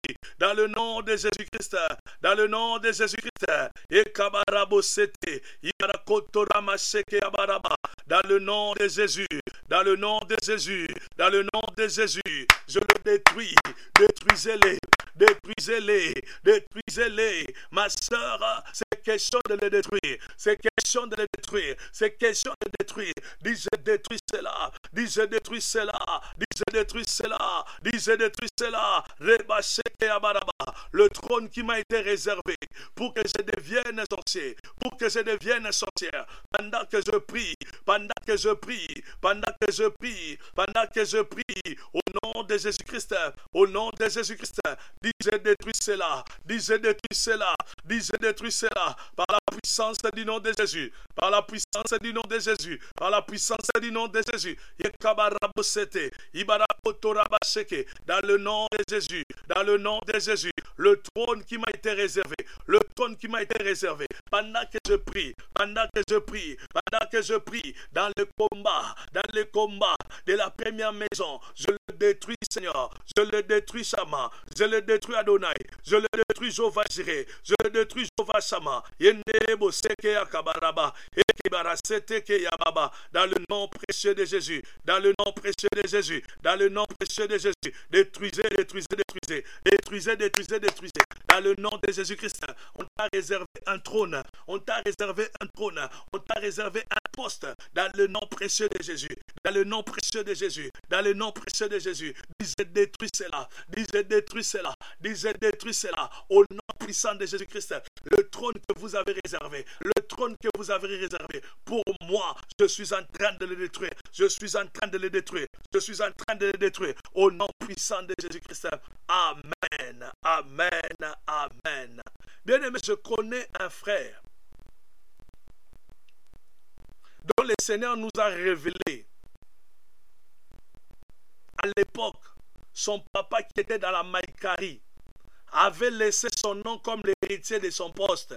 A: dans le nom de Jésus-Christ, dans le nom de Jésus-Christ, et Kabarabosete, Ibarakotoramaseke Abaraba, dans le nom de Jésus, dans le nom de Jésus, dans le nom de Jésus, je le détruis, détruisez-les, détruisez-les, détruisez-les. Ma soeur, c'est question de les détruire, c'est question de les détruire, c'est question de détruire. Dis je détruis cela, dis je détruis cela, dis je détruis cela, dis je détruis cela. Rebasheke Abaraba, le trône qui m'a été réservé pour que je devienne sorcier, pour que je devienne sorcière, pendant que je prie, pendant que je prie, pendant que je prie, pendant que je prie, au nom de Jésus-Christ, au nom de Jésus-Christ, dis je détruis cela, dis je détruis cela, dis je détruis cela, par la puissance du nom de Jésus, par la puissance du nom de Jésus, par la puissance du nom de Jésus, Yekabarabosete, Ibarakotorabasheke, dans le nom de Jésus, dans le nom de Jésus, le trône qui m'a été réservé, le trône qui m'a été réservé, pendant que je prie, pendant que je prie, pendant que je prie, dans le combat de la première maison, je le détruis Seigneur, je le détruis Shama, je le détruis Adonai, je le détruis Jehovah Jireh, je le détruis Jehovah Shama, Yenderebo Seke Akabaraba, Ekibarasete Keyababa, dans le nom précieux de Jésus, dans le nom précieux de Jésus, dans le nom précieux de Jésus, détruisez, détruisez, détruisez, détruisez, détruisez, détruisez, dans le nom de Jésus-Christ, on t'a réservé un trône, on t'a réservé un trône, on t'a réservé un poste, dans le nom précieux de Jésus, dans le nom précieux de Jésus, dans le nom précieux de Jésus, disez détruis cela, disez détruis cela, disez détruis cela, au nom puissant de Jésus-Christ, le trône que vous avez réservé, le trône que vous avez réservé pour moi, je suis en train de le détruire, je suis en train de le détruire, je suis en train de le détruire, au nom puissant de Jésus-Christ. Amen, amen, amen. Bien-aimé, je connais un frère dont le Seigneur nous a révélé. À l'époque, son papa qui était dans la Maïkari avait laissé son nom comme l'héritier de son poste.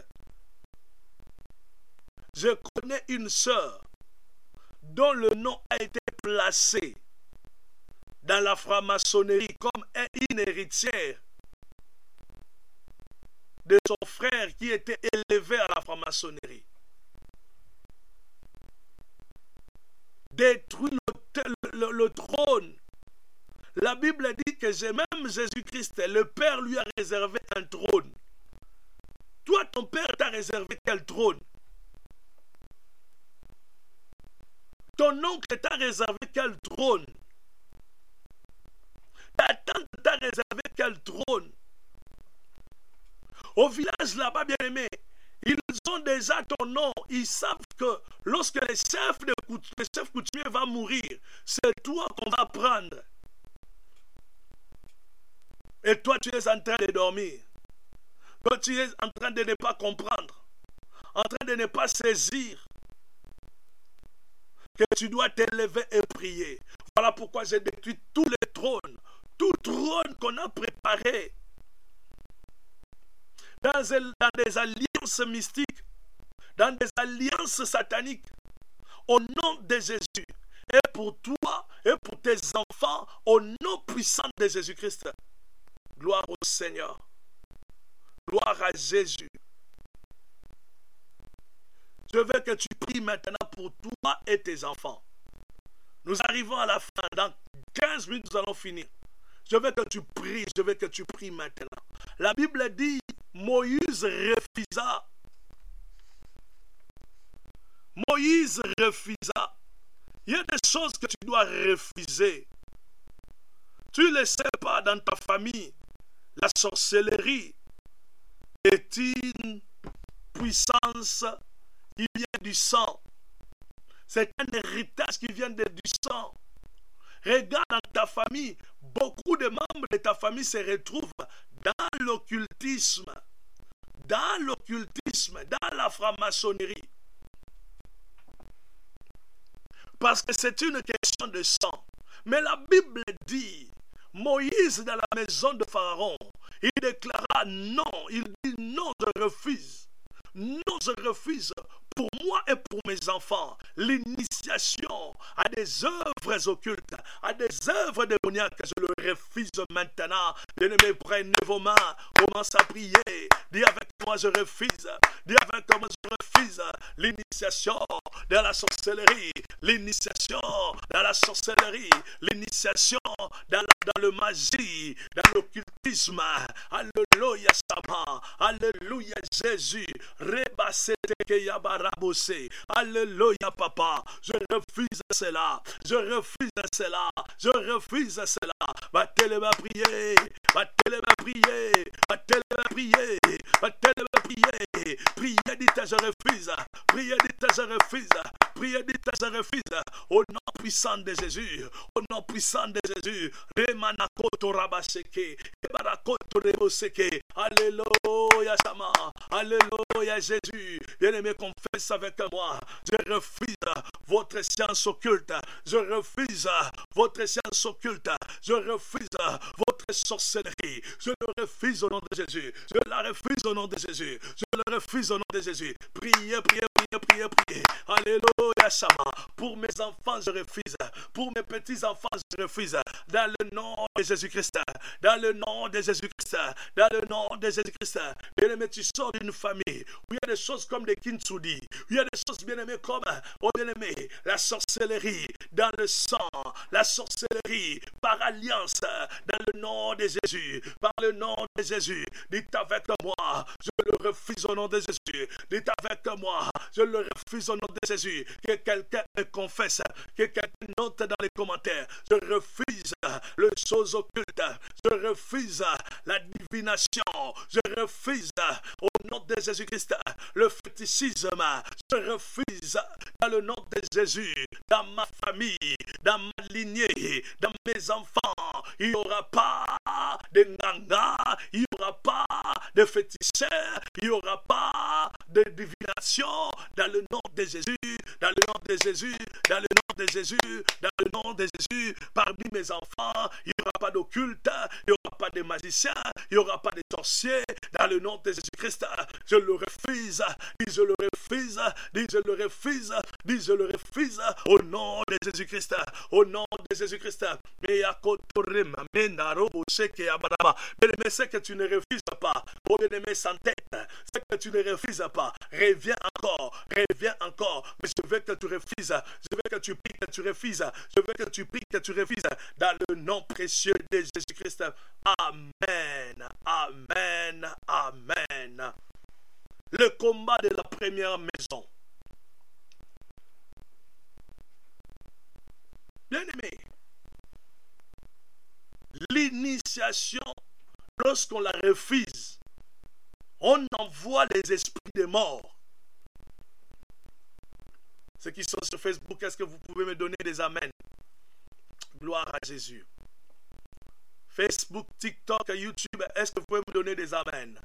A: Je connais une sœur dont le nom a été placé dans la franc-maçonnerie comme une héritière de son frère qui était élevé à la franc-maçonnerie. Détruit le trône. La Bible dit que même Jésus-Christ, le Père lui a réservé un trône. Toi, ton Père t'a réservé quel trône? Ton oncle t'a réservé quel trône? Ta tante t'a réservé quel trône? Au village là-bas, bien aimé, ils ont déjà ton nom. Ils savent que lorsque le chef coutumier va mourir, c'est toi qu'on va prendre. Et toi, tu es en train de dormir. Toi, tu es en train de ne pas comprendre. En train de ne pas saisir que tu dois t'élever et prier. Voilà pourquoi j'ai détruit tous les trônes. Tout trône qu'on a préparé dans des alliances mystiques, dans des alliances sataniques, au nom de Jésus. Et pour toi et pour tes enfants, au nom puissant de Jésus-Christ. Gloire au Seigneur. Gloire à Jésus. Je veux que tu pries maintenant pour toi et tes enfants. Nous arrivons à la fin. Dans 15 minutes, nous allons finir. Je veux que tu pries. Je veux que tu pries maintenant. La Bible dit, Moïse refusa. Moïse refusa. Il y a des choses que tu dois refuser. Tu ne le sais pas dans ta famille. La sorcellerie est une puissance qui vient du sang. C'est un héritage qui vient du sang. Regarde dans ta famille, beaucoup de membres de ta famille se retrouvent dans l'occultisme, dans la franc-maçonnerie. Parce que c'est une question de sang. Mais la Bible dit, Moïse dans la maison de Pharaon, il déclara non, il dit non, je refuse. Non, je refuse pour moi et pour mes enfants l'initiation à des œuvres occultes, à des œuvres démoniaques. Je le refuse maintenant Bien-aimé, prenez vos mains, commence à prier. Dis avec moi, je refuse. Dis avec moi, je refuse l'initiation dans la sorcellerie, l'initiation dans la sorcellerie, l'initiation dans le magie, dans l'occultisme. Alléluia, Sama. Alléluia, Jésus. Alléluia, Papa. Je refuse cela. Je refuse cela. Je refuse cela. Va-t-elle ma prier? Va-t-elle ma prier? Va-t-elle ma prier? Va-t-elle ma prier? Priez, dites, je refuse. Priez, dites, je refuse. Priez, dites, je refuse. Au nom puissant de Jésus. Au nom puissant de Jésus. Remanakoto rabaseke. Ebarakoto reboseke. Alléluia, Sama. Alléluia, Jésus. Bien-aimé, confesse avec moi. Je refuse votre science occulte. Je refuse votre science occulte. Je refuse votre sorcellerie. Je le refuse au nom de Jésus. Je la refuse au nom de Jésus. Je le refuse au nom de Jésus. Priez, priez, priez, priez, priez. Alléluia, Sama. Pour mes enfants, je refuse. Pour mes petits-enfants, je refuse. Dans le nom de Jésus-Christ. Dans le nom de Jésus-Christ. Dans le nom de Jésus-Christ. Bien-aimé, tu sors d'une famille où il y a des choses comme des kintsoudi. Où il y a des choses, bien-aimé, comme, oh bien-aimé, la sorcellerie dans le sang. La sorcellerie par alliance. Dans le nom de Jésus. Par le nom de Jésus. Dites avec moi. Je le refuse au nom de Jésus. Dites avec moi. Je le refuse au nom de Jésus. Que quelqu'un me confesse. Que quelqu'un note dans les commentaires. Je refuse les choses occultes. Je refuse la divination. Je refuse au nom de Jésus-Christ le fétichisme. Je refuse dans le nom de Jésus. Dans ma famille, dans ma lignée, dans mes enfants, il n'y aura pas de nganga, il n'y aura pas de féticheurs, il n'y aura pas de divination. Dans le nom de Jésus, dans le nom de Jésus, dans le nom de Jésus, dans le nom de Jésus, parmi mes enfants, il n'y aura pas d'occulte, il n'y aura pas de magiciens, il n'y aura pas de sorciers. Dans le nom de Jésus-Christ, je le refuse, dis je le refuse, dis je le refuse, dis je le refuse, au nom de Jésus-Christ, au nom de Jésus-Christ. Mais ce que tu ne refuses pas, oh bien-aimé sans tête, ce que tu ne refuses pas, reviens encore, mais je veux que tu refuses, je veux que tu pries, que tu refuses, je veux que tu pries, que tu refuses, dans le nom précieux de Jésus-Christ. Amen, amen, amen. Le combat de la première maison. Bien-aimé, l'initiation, lorsqu'on la refuse, on envoie les esprits des morts. Ceux qui sont sur Facebook, est-ce que vous pouvez me donner des amens? Gloire à Jésus. Facebook, TikTok, YouTube, est-ce que vous pouvez me donner des amens?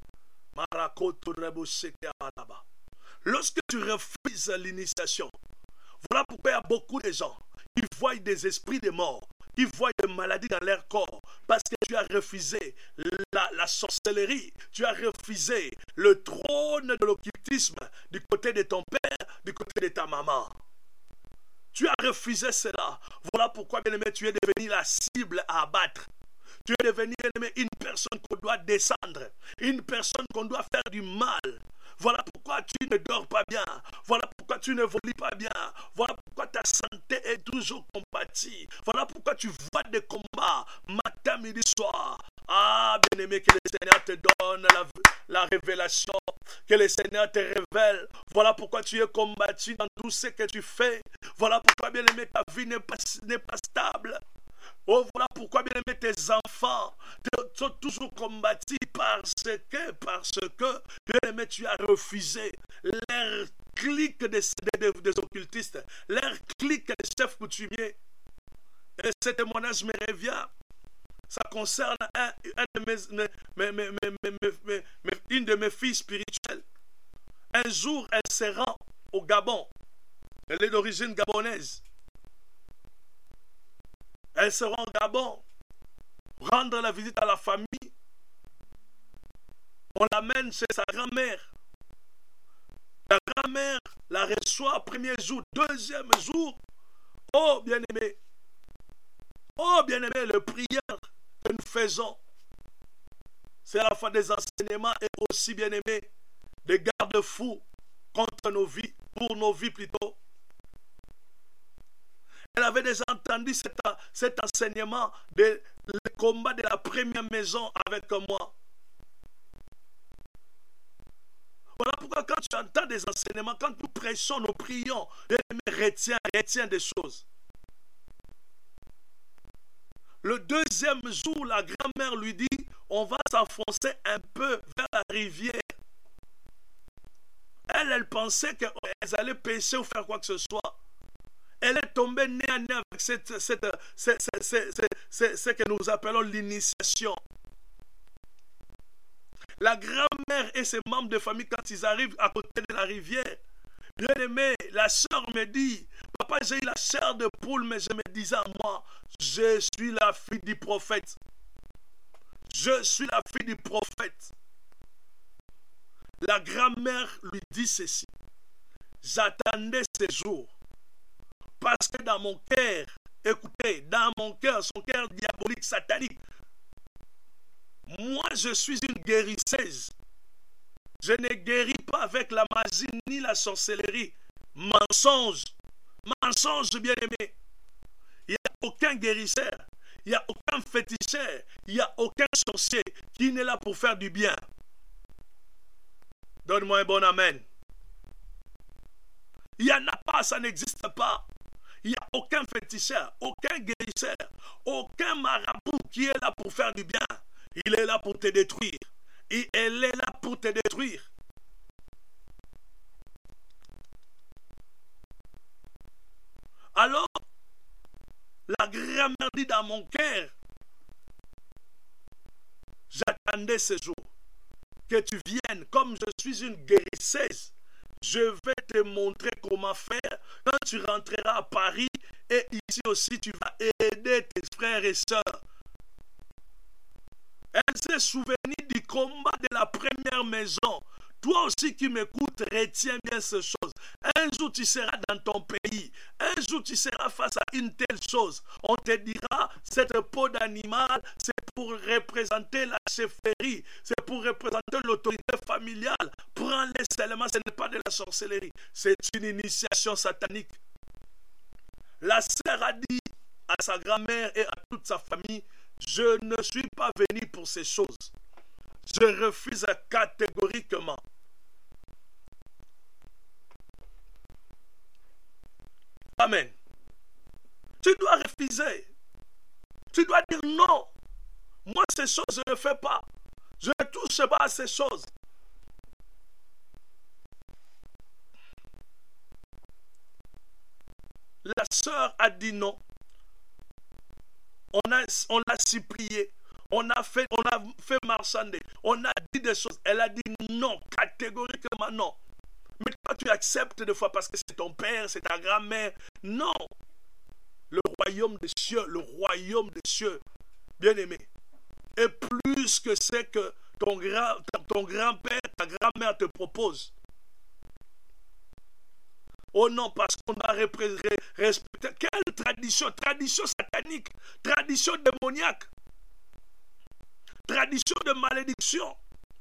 A: Lorsque tu refuses l'initiation, voilà pourquoi il y a beaucoup de gens qui voient des esprits de mort, qui voient des maladies dans leur corps, parce que tu as refusé la sorcellerie, tu as refusé le trône de l'occultisme du côté de ton père, du côté de ta maman. Tu as refusé cela. Voilà pourquoi, bien-aimé, tu es devenu la cible à abattre. Tu es devenu, bien-aimé, une personne qu'on doit descendre, une personne qu'on doit faire du mal. Voilà pourquoi tu ne dors pas bien. Voilà pourquoi tu ne voles pas bien. Voilà pourquoi ta santé est toujours combattue. Voilà pourquoi tu vois des combats matin, midi, soir. Ah, bien-aimé, que le Seigneur te donne la révélation. Que le Seigneur te révèle. Voilà pourquoi tu es combattu dans tout ce que tu fais. Voilà pourquoi, bien-aimé, ta vie n'est pas stable. Oh, voilà pourquoi, bien-aimé, tes enfants sont toujours combattus parce que, bien-aimé, tu as refusé leur clique des occultistes, leur clique des chefs coutumiers. Et ce témoignage me revient. Ça concerne une de mes filles spirituelles. Un jour, elle se rend au Gabon. Elle est d'origine gabonaise. Elle se rend au Gabon, rendre la visite à la famille. On l'amène chez sa grand-mère. La grand-mère la reçoit premier jour, deuxième jour. Oh bien-aimé, le prière que nous faisons. C'est à la fois des enseignements et aussi, bien aimé, des garde-fous contre nos vies, pour nos vies plutôt. Elle avait déjà entendu cet enseignement, le combat de la première maison avec moi. Voilà pourquoi quand tu entends des enseignements, quand nous prêchons, nous prions, retiens des choses. Le deuxième jour, la grand-mère lui dit, on va s'enfoncer un peu vers la rivière. Elle pensait qu'elles allaient pêcher ou faire quoi que ce soit. Elle est tombée nez à nez avec ce que nous appelons l'initiation. La grand-mère et ses membres de famille, quand ils arrivent à côté de la rivière, bien aimé, la sœur me dit, papa, j'ai eu la chair de poule, mais je me disais à moi, je suis la fille du prophète. Je suis la fille du prophète. La grand-mère lui dit ceci. J'attendais ces jours. Parce que dans mon cœur, écoutez, dans mon cœur, son cœur diabolique, satanique, moi je suis une guérisseuse. Je ne guéris pas avec la magie ni la sorcellerie. Mensonge. Mensonge, bien aimé. Il n'y a aucun guérisseur. Il n'y a aucun féticheur. Il n'y a aucun sorcier qui n'est là pour faire du bien. Donne-moi un bon amen. Il n'y en a pas, ça n'existe pas. Il n'y a aucun féticheur, aucun guérisseur, aucun marabout qui est là pour faire du bien. Il est là pour te détruire. Et elle est là pour te détruire. Alors, la grand-mère dit dans mon cœur, j'attendais ce jour que tu viennes, comme je suis une guérisseuse. Je vais te montrer comment faire quand tu rentreras à Paris et ici aussi tu vas aider tes frères et sœurs. Elle s'est souvenue du combat de la première maison. Toi aussi qui m'écoutes, retiens bien ces choses. Un jour tu seras dans ton pays. Un jour tu seras face à une telle chose. On te dira, cette peau d'animal, c'est pour représenter la chefferie. C'est pour représenter l'autorité familiale. Prends-les seulement, ce n'est pas de la sorcellerie. C'est une initiation satanique. La sœur a dit à sa grand-mère et à toute sa famille, je ne suis pas venu pour ces choses. Je refuse catégoriquement. Amen. Tu dois refuser. Tu dois dire non. Moi, ces choses, je ne fais pas. Je ne touche pas à ces choses. La sœur a dit non. On l'a supplié. On a fait marchander. On a dit des choses. Elle a dit non, catégoriquement non. Mais toi, tu acceptes des fois parce que c'est ton père, c'est ta grand-mère. Non. Le royaume des cieux, bien aimé, est plus que ce que ton grand-père, ta grand-mère te propose. Oh non, parce qu'on a respecté. Quelle tradition? Tradition satanique, tradition démoniaque, tradition de malédiction.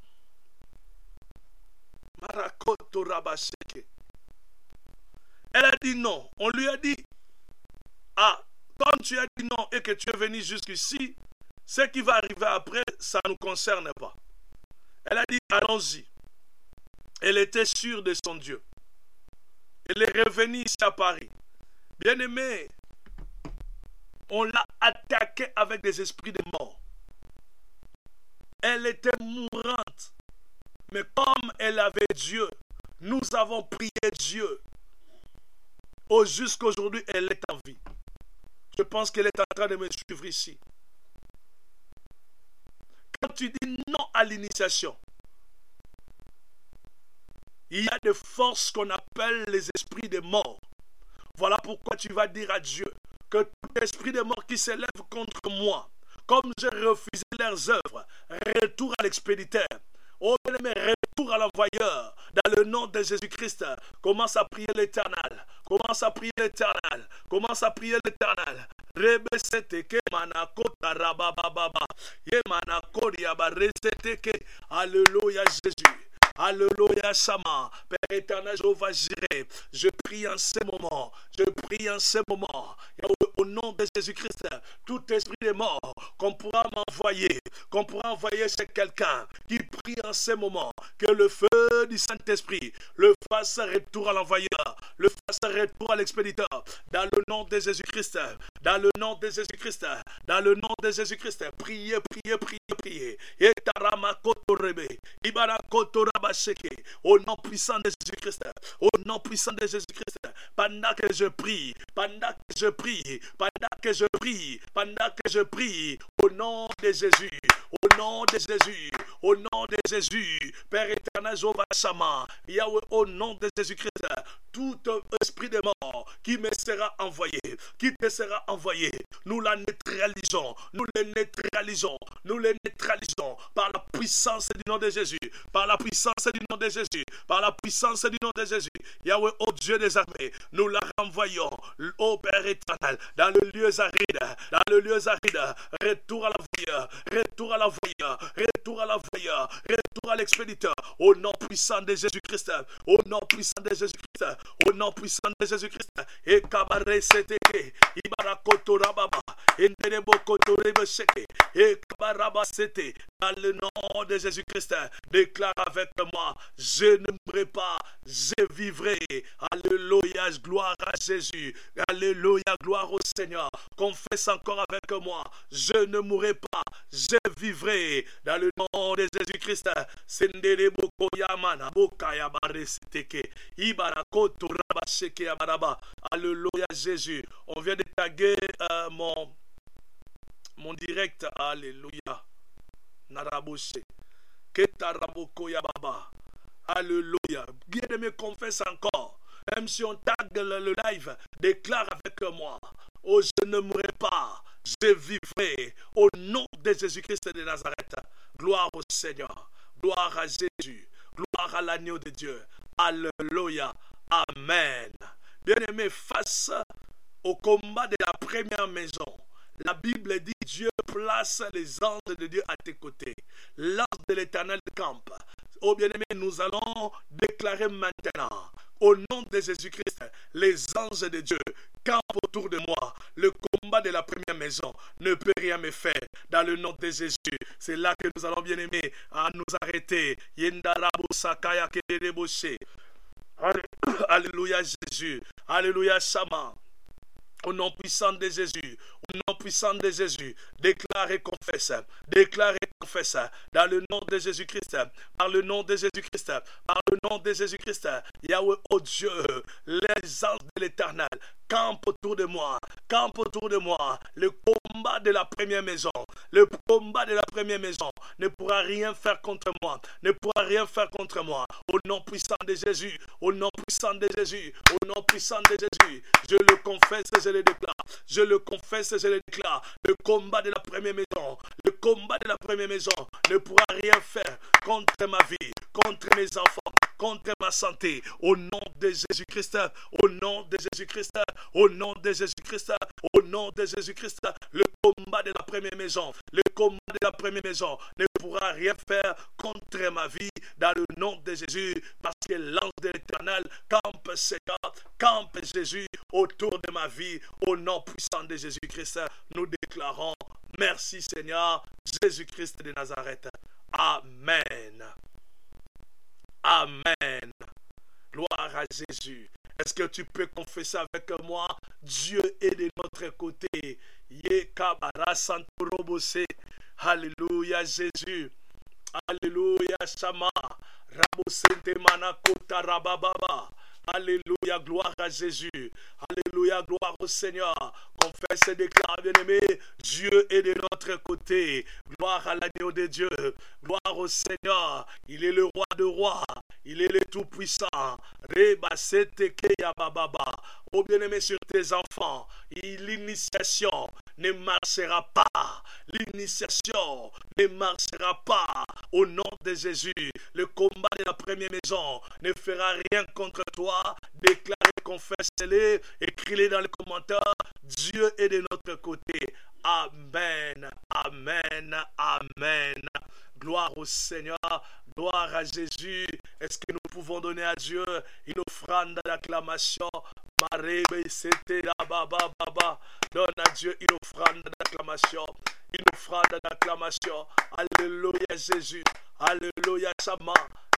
A: Elle a dit non. On lui a dit, ah, comme tu as dit non et que tu es venu jusqu'ici, ce qui va arriver après, ça ne nous concerne pas. Elle a dit, allons-y. Elle était sûre de son Dieu. Elle est revenue ici à Paris. Bien-aimé, on l'a attaquée avec des esprits de mort. Elle était mourante. Mais comme elle avait Dieu, nous avons prié Dieu. Oh, jusqu'aujourd'hui, elle est en vie. Je pense qu'elle est en train de me suivre ici. Quand tu dis non à l'initiation, il y a des forces qu'on appelle les esprits de mort. Voilà pourquoi tu vas dire à Dieu que tout esprit de mort qui s'élève contre moi, comme j'ai refusé leurs œuvres, retour à l'expéditeur. Oh bien-aimé, retour à l'envoyeur. Dans le nom de Jésus-Christ, commence à prier l'Éternel. Commence à prier l'Éternel. Commence à prier l'Éternel. Alléluia Jésus. Alléluia Sama. Père éternel, Jéhovah Jireh, je prie en ce moment. Je prie en ce moment. Au nom de Jésus-Christ, tout esprit de mort qu'on pourra m'envoyer, chez quelqu'un qui prie en ce moment, que le feu du Saint-Esprit le fasse retour à l'envoyeur, le fasse retour à l'expéditeur, dans le nom de Jésus-Christ, dans le nom de Jésus-Christ, dans le nom de Jésus-Christ, priez, priez, priez, priez. Et taramakotorebe, ibarakotorabasheke, au nom puissant de Jésus-Christ, au nom puissant de Jésus-Christ, pendant que je prie, pendant que je prie, pendant que je prie, pendant que je prie, au nom de Jésus, au nom de Jésus, au nom de Jésus, Père éternel, Jéhovah Shammah, Yahweh, au nom de Jésus-Christ, tout esprit de mort qui me sera envoyé, qui te sera envoyé, nous la neutralisons, nous les neutralisons, nous les neutralisons par la puissance du nom de Jésus, par la puissance du nom de Jésus, par la puissance du nom de Jésus. Yahweh, ô Dieu des armées, nous la renvoyons, ô Père éternel, dans le lieu aride, dans le lieu aride, retour à l'envoyeur, retour à l'envoyeur, retour à l'envoyeur, retour à l'expéditeur, au nom puissant de Jésus-Christ, au nom puissant de Jésus-Christ, au nom puissant de Jésus-Christ, et Kabare Seteke, Ibarakotorababa, Enderebokotorebesheke, et Kabaraba Sete, dans le nom de Jésus-Christ, déclare avec moi, je ne mourrai pas, je vivrai. Alléluia, gloire à Jésus. Alléluia, gloire au Seigneur. Confesse encore avec moi, je ne mourrai pas, je vivrai. Dans le nom de Jésus-Christ, alléluia Jésus. On vient de taguer mon direct. Alléluia. Naraboshe. Ketaraboko Yababa. Alléluia. Bien-aimé, confesse encore. Même si on tag le live, déclare avec moi. Oh, je ne mourrai pas, je vivrai. Au nom de Jésus-Christ de Nazareth. Gloire au Seigneur. Gloire à Jésus. Gloire à l'agneau de Dieu. Alléluia. Amen. Bien-aimé, face au combat de la première maison, la Bible dit Dieu place les anges de Dieu à tes côtés. L'ange de l'Éternel campe. Oh bien-aimé, nous allons déclarer maintenant, au nom de Jésus-Christ, les anges de Dieu campent autour de moi. Le combat de la première maison ne peut rien me faire. Dans le nom de Jésus, c'est là que nous allons, bien-aimé, à nous arrêter. Alléluia Jésus. Alléluia Shama. Au nom puissant de Jésus, au nom puissant de Jésus, déclare et confesse, dans le nom de Jésus-Christ, par le nom de Jésus-Christ, par le nom de Jésus-Christ, Yahweh, oh Dieu, les anges de l'Éternel campent autour de moi, le combat de la première maison, ne pourra rien faire contre moi, au nom puissant de Jésus, au nom puissant de Jésus, au nom puissant de Jésus, je le confesse et je le déclare, le combat de la première maison, ne pourra rien faire contre ma vie, contre mes enfants, contre ma santé, au nom de Jésus-Christ, au nom de Jésus-Christ, au nom de Jésus-Christ, au nom de Jésus-Christ, le combat de la première maison, ne pourra rien faire contre ma vie, dans le nom de Jésus, parce que l'ange de l'Éternel campe Seigneur, campe Jésus autour de ma vie, au nom puissant de Jésus-Christ, nous déclarons merci Seigneur, Jésus-Christ de Nazareth. Amen. Amen. Gloire à Jésus. Est-ce que tu peux confesser avec moi, Dieu est de notre côté. Yekabara Santorobose. Alléluia Jésus. Alléluia Shama. Rabosente Manakota Rabababa. Alléluia, gloire à Jésus. Alléluia, gloire au Seigneur. Confesse et déclare, bien-aimé, Dieu est de notre côté. Gloire à l'agneau de Dieu. Gloire au Seigneur. Il est le roi de rois. Il est le tout-puissant. Oh bien-aimé, sur tes enfants, l'initiation ne marchera pas. L'initiation ne marchera pas. Au nom de Jésus, le combat de la première maison ne fera rien contre toi. Déclarez, confessez-les, écrivez dans les commentaires. Dieu est de notre côté. Amen, amen, amen. Gloire au Seigneur, gloire à Jésus. Est-ce que nous pouvons donner à Dieu une offrande d'acclamation? Marebe, c'était la baba baba. Donne à Dieu une offrande d'acclamation. Une offrande d'acclamation. Alléluia Jésus. Alléluia Sama.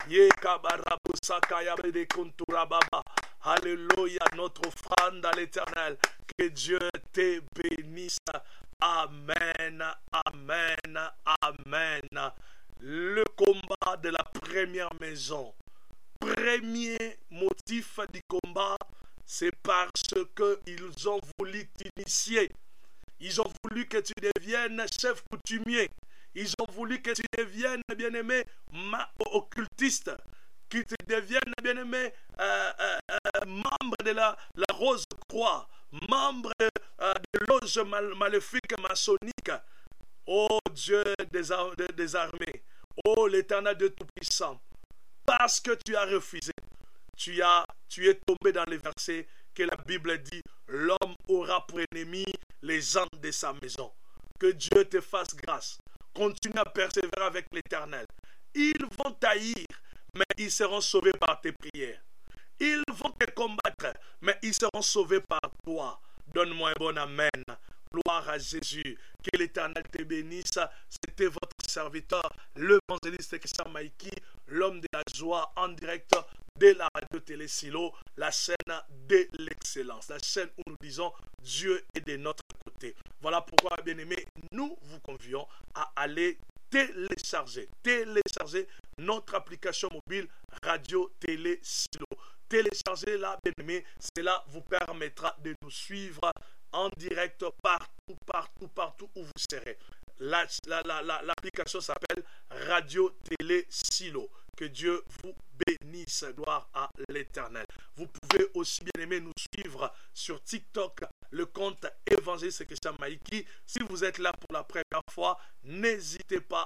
A: Alléluia, notre offrande à l'Éternel. Que Dieu te bénisse. Amen, amen, amen. Le combat de la première maison. Premier motif du combat, c'est parce qu'ils ont voulu t'initier. Ils ont voulu que tu deviennes chef coutumier. Ils ont voulu que tu deviennes, bien-aimé, occultiste. Que tu deviennes, bien-aimé, membre de la Rose Croix. Membre de loge maléfique maçonnique. Oh Dieu des armées. Oh l'Éternel Dieu Tout-Puissant. Parce que tu as refusé. Tu es tombé dans les versets que la Bible dit, l'homme aura pour ennemi les gens de sa maison. Que Dieu te fasse grâce. Continue à persévérer avec l'Éternel. Ils vont taillir, mais ils seront sauvés par tes prières. Ils vont te combattre, mais ils seront sauvés par toi. Donne-moi un bon amen. Gloire à Jésus. Que l'Éternel te bénisse. C'était votre serviteur, l'évangéliste Christian Maïki, l'homme de la joie en direct de la radio Télé Silo, la chaîne de l'excellence, la chaîne où nous disons Dieu est de notre côté. Voilà pourquoi, bien-aimés, nous vous convions à aller télécharger notre application mobile Radio Télé Silo. Téléchargez-la, bien-aimés, cela vous permettra de nous suivre en direct partout où vous serez. L'application s'appelle Radio Télé Silo. Que Dieu vous bénisse. Gloire à l'Éternel. Vous pouvez aussi, bien aimé, nous suivre sur TikTok, le compte évangéliste Christian Maïki. Si vous êtes là pour la première fois, n'hésitez pas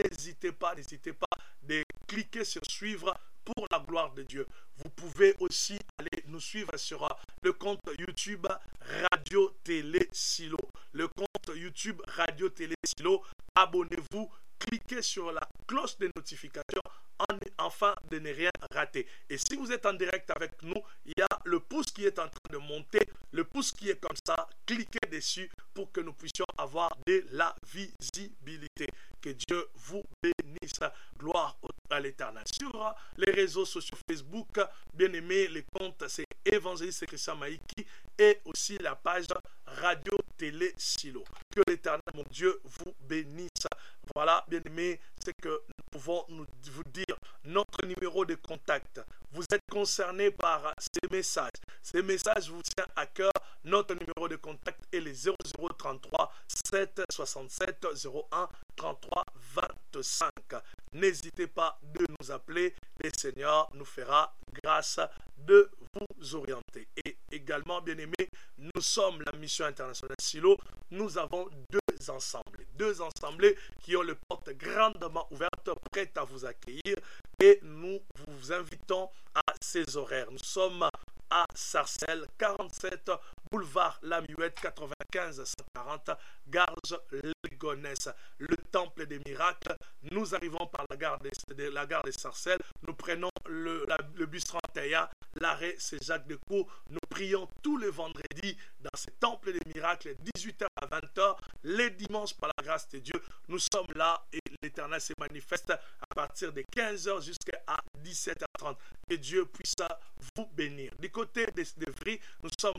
A: de cliquer sur suivre pour la gloire de Dieu. Vous pouvez aussi aller nous suivre sur le compte YouTube Radio Télé Silo. Le compte YouTube Radio Télé Silo. Abonnez-vous, cliquez sur la cloche de notification afin de ne rien rater. Et si vous êtes en direct avec nous, il y a le pouce qui est en train de monter, le pouce qui est comme ça, cliquez dessus pour que nous puissions avoir de la visibilité. Que Dieu vous bénisse. Gloire à l'Éternel. Sur les réseaux sociaux Facebook, bien aimé, les comptes, c'est Évangéliste Christian Maïki et aussi la page Radio Télé Silo. Que l'Éternel, mon Dieu, vous bénisse. Voilà, bien aimé, c'est que nous pouvons vous dire notre numéro de contact. Vous êtes concerné par ces messages. Ces messages vous tiennent à cœur. Notre numéro de contact est le 0033 767 01 33 25. N'hésitez pas de nous appeler. Le Seigneur nous fera grâce de vous orienter. Et également, bien aimé, nous sommes la mission internationale Silo. Nous avons deux assemblées qui ont les portes grandement ouvertes, prêtes à vous accueillir. Et nous vous invitons à ces horaires. Nous sommes à Sarcelles, 47 boulevard La Muette, 95 140, Garges-Légonesse, le temple des miracles. Nous arrivons par la gare de Sarcelles. Nous prenons le bus 31. L'arrêt, c'est Jacques Decour. Nous prions tous les vendredis dans ce temple des miracles, 18h à 20h. Les dimanches, par la grâce de Dieu, nous sommes là et l'Éternel se manifeste à partir de 15h jusqu'à 17h30. Que Dieu puisse vous bénir. Du côté d'Evry, nous sommes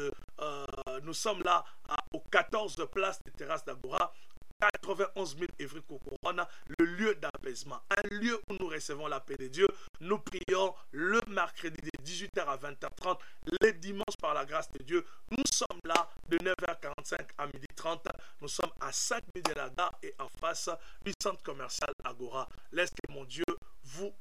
A: là aux 14 places des terrasses d'Agora. 91 000 Evry Couronne, le lieu d'apaisement, un lieu où nous recevons la paix de Dieu. Nous prions le mercredi de 18h à 20h30, les dimanches par la grâce de Dieu. Nous sommes là de 9h45 à 12h30. Nous sommes à 5 000 de la gare et en face du centre commercial Agora. Laisse que mon Dieu vous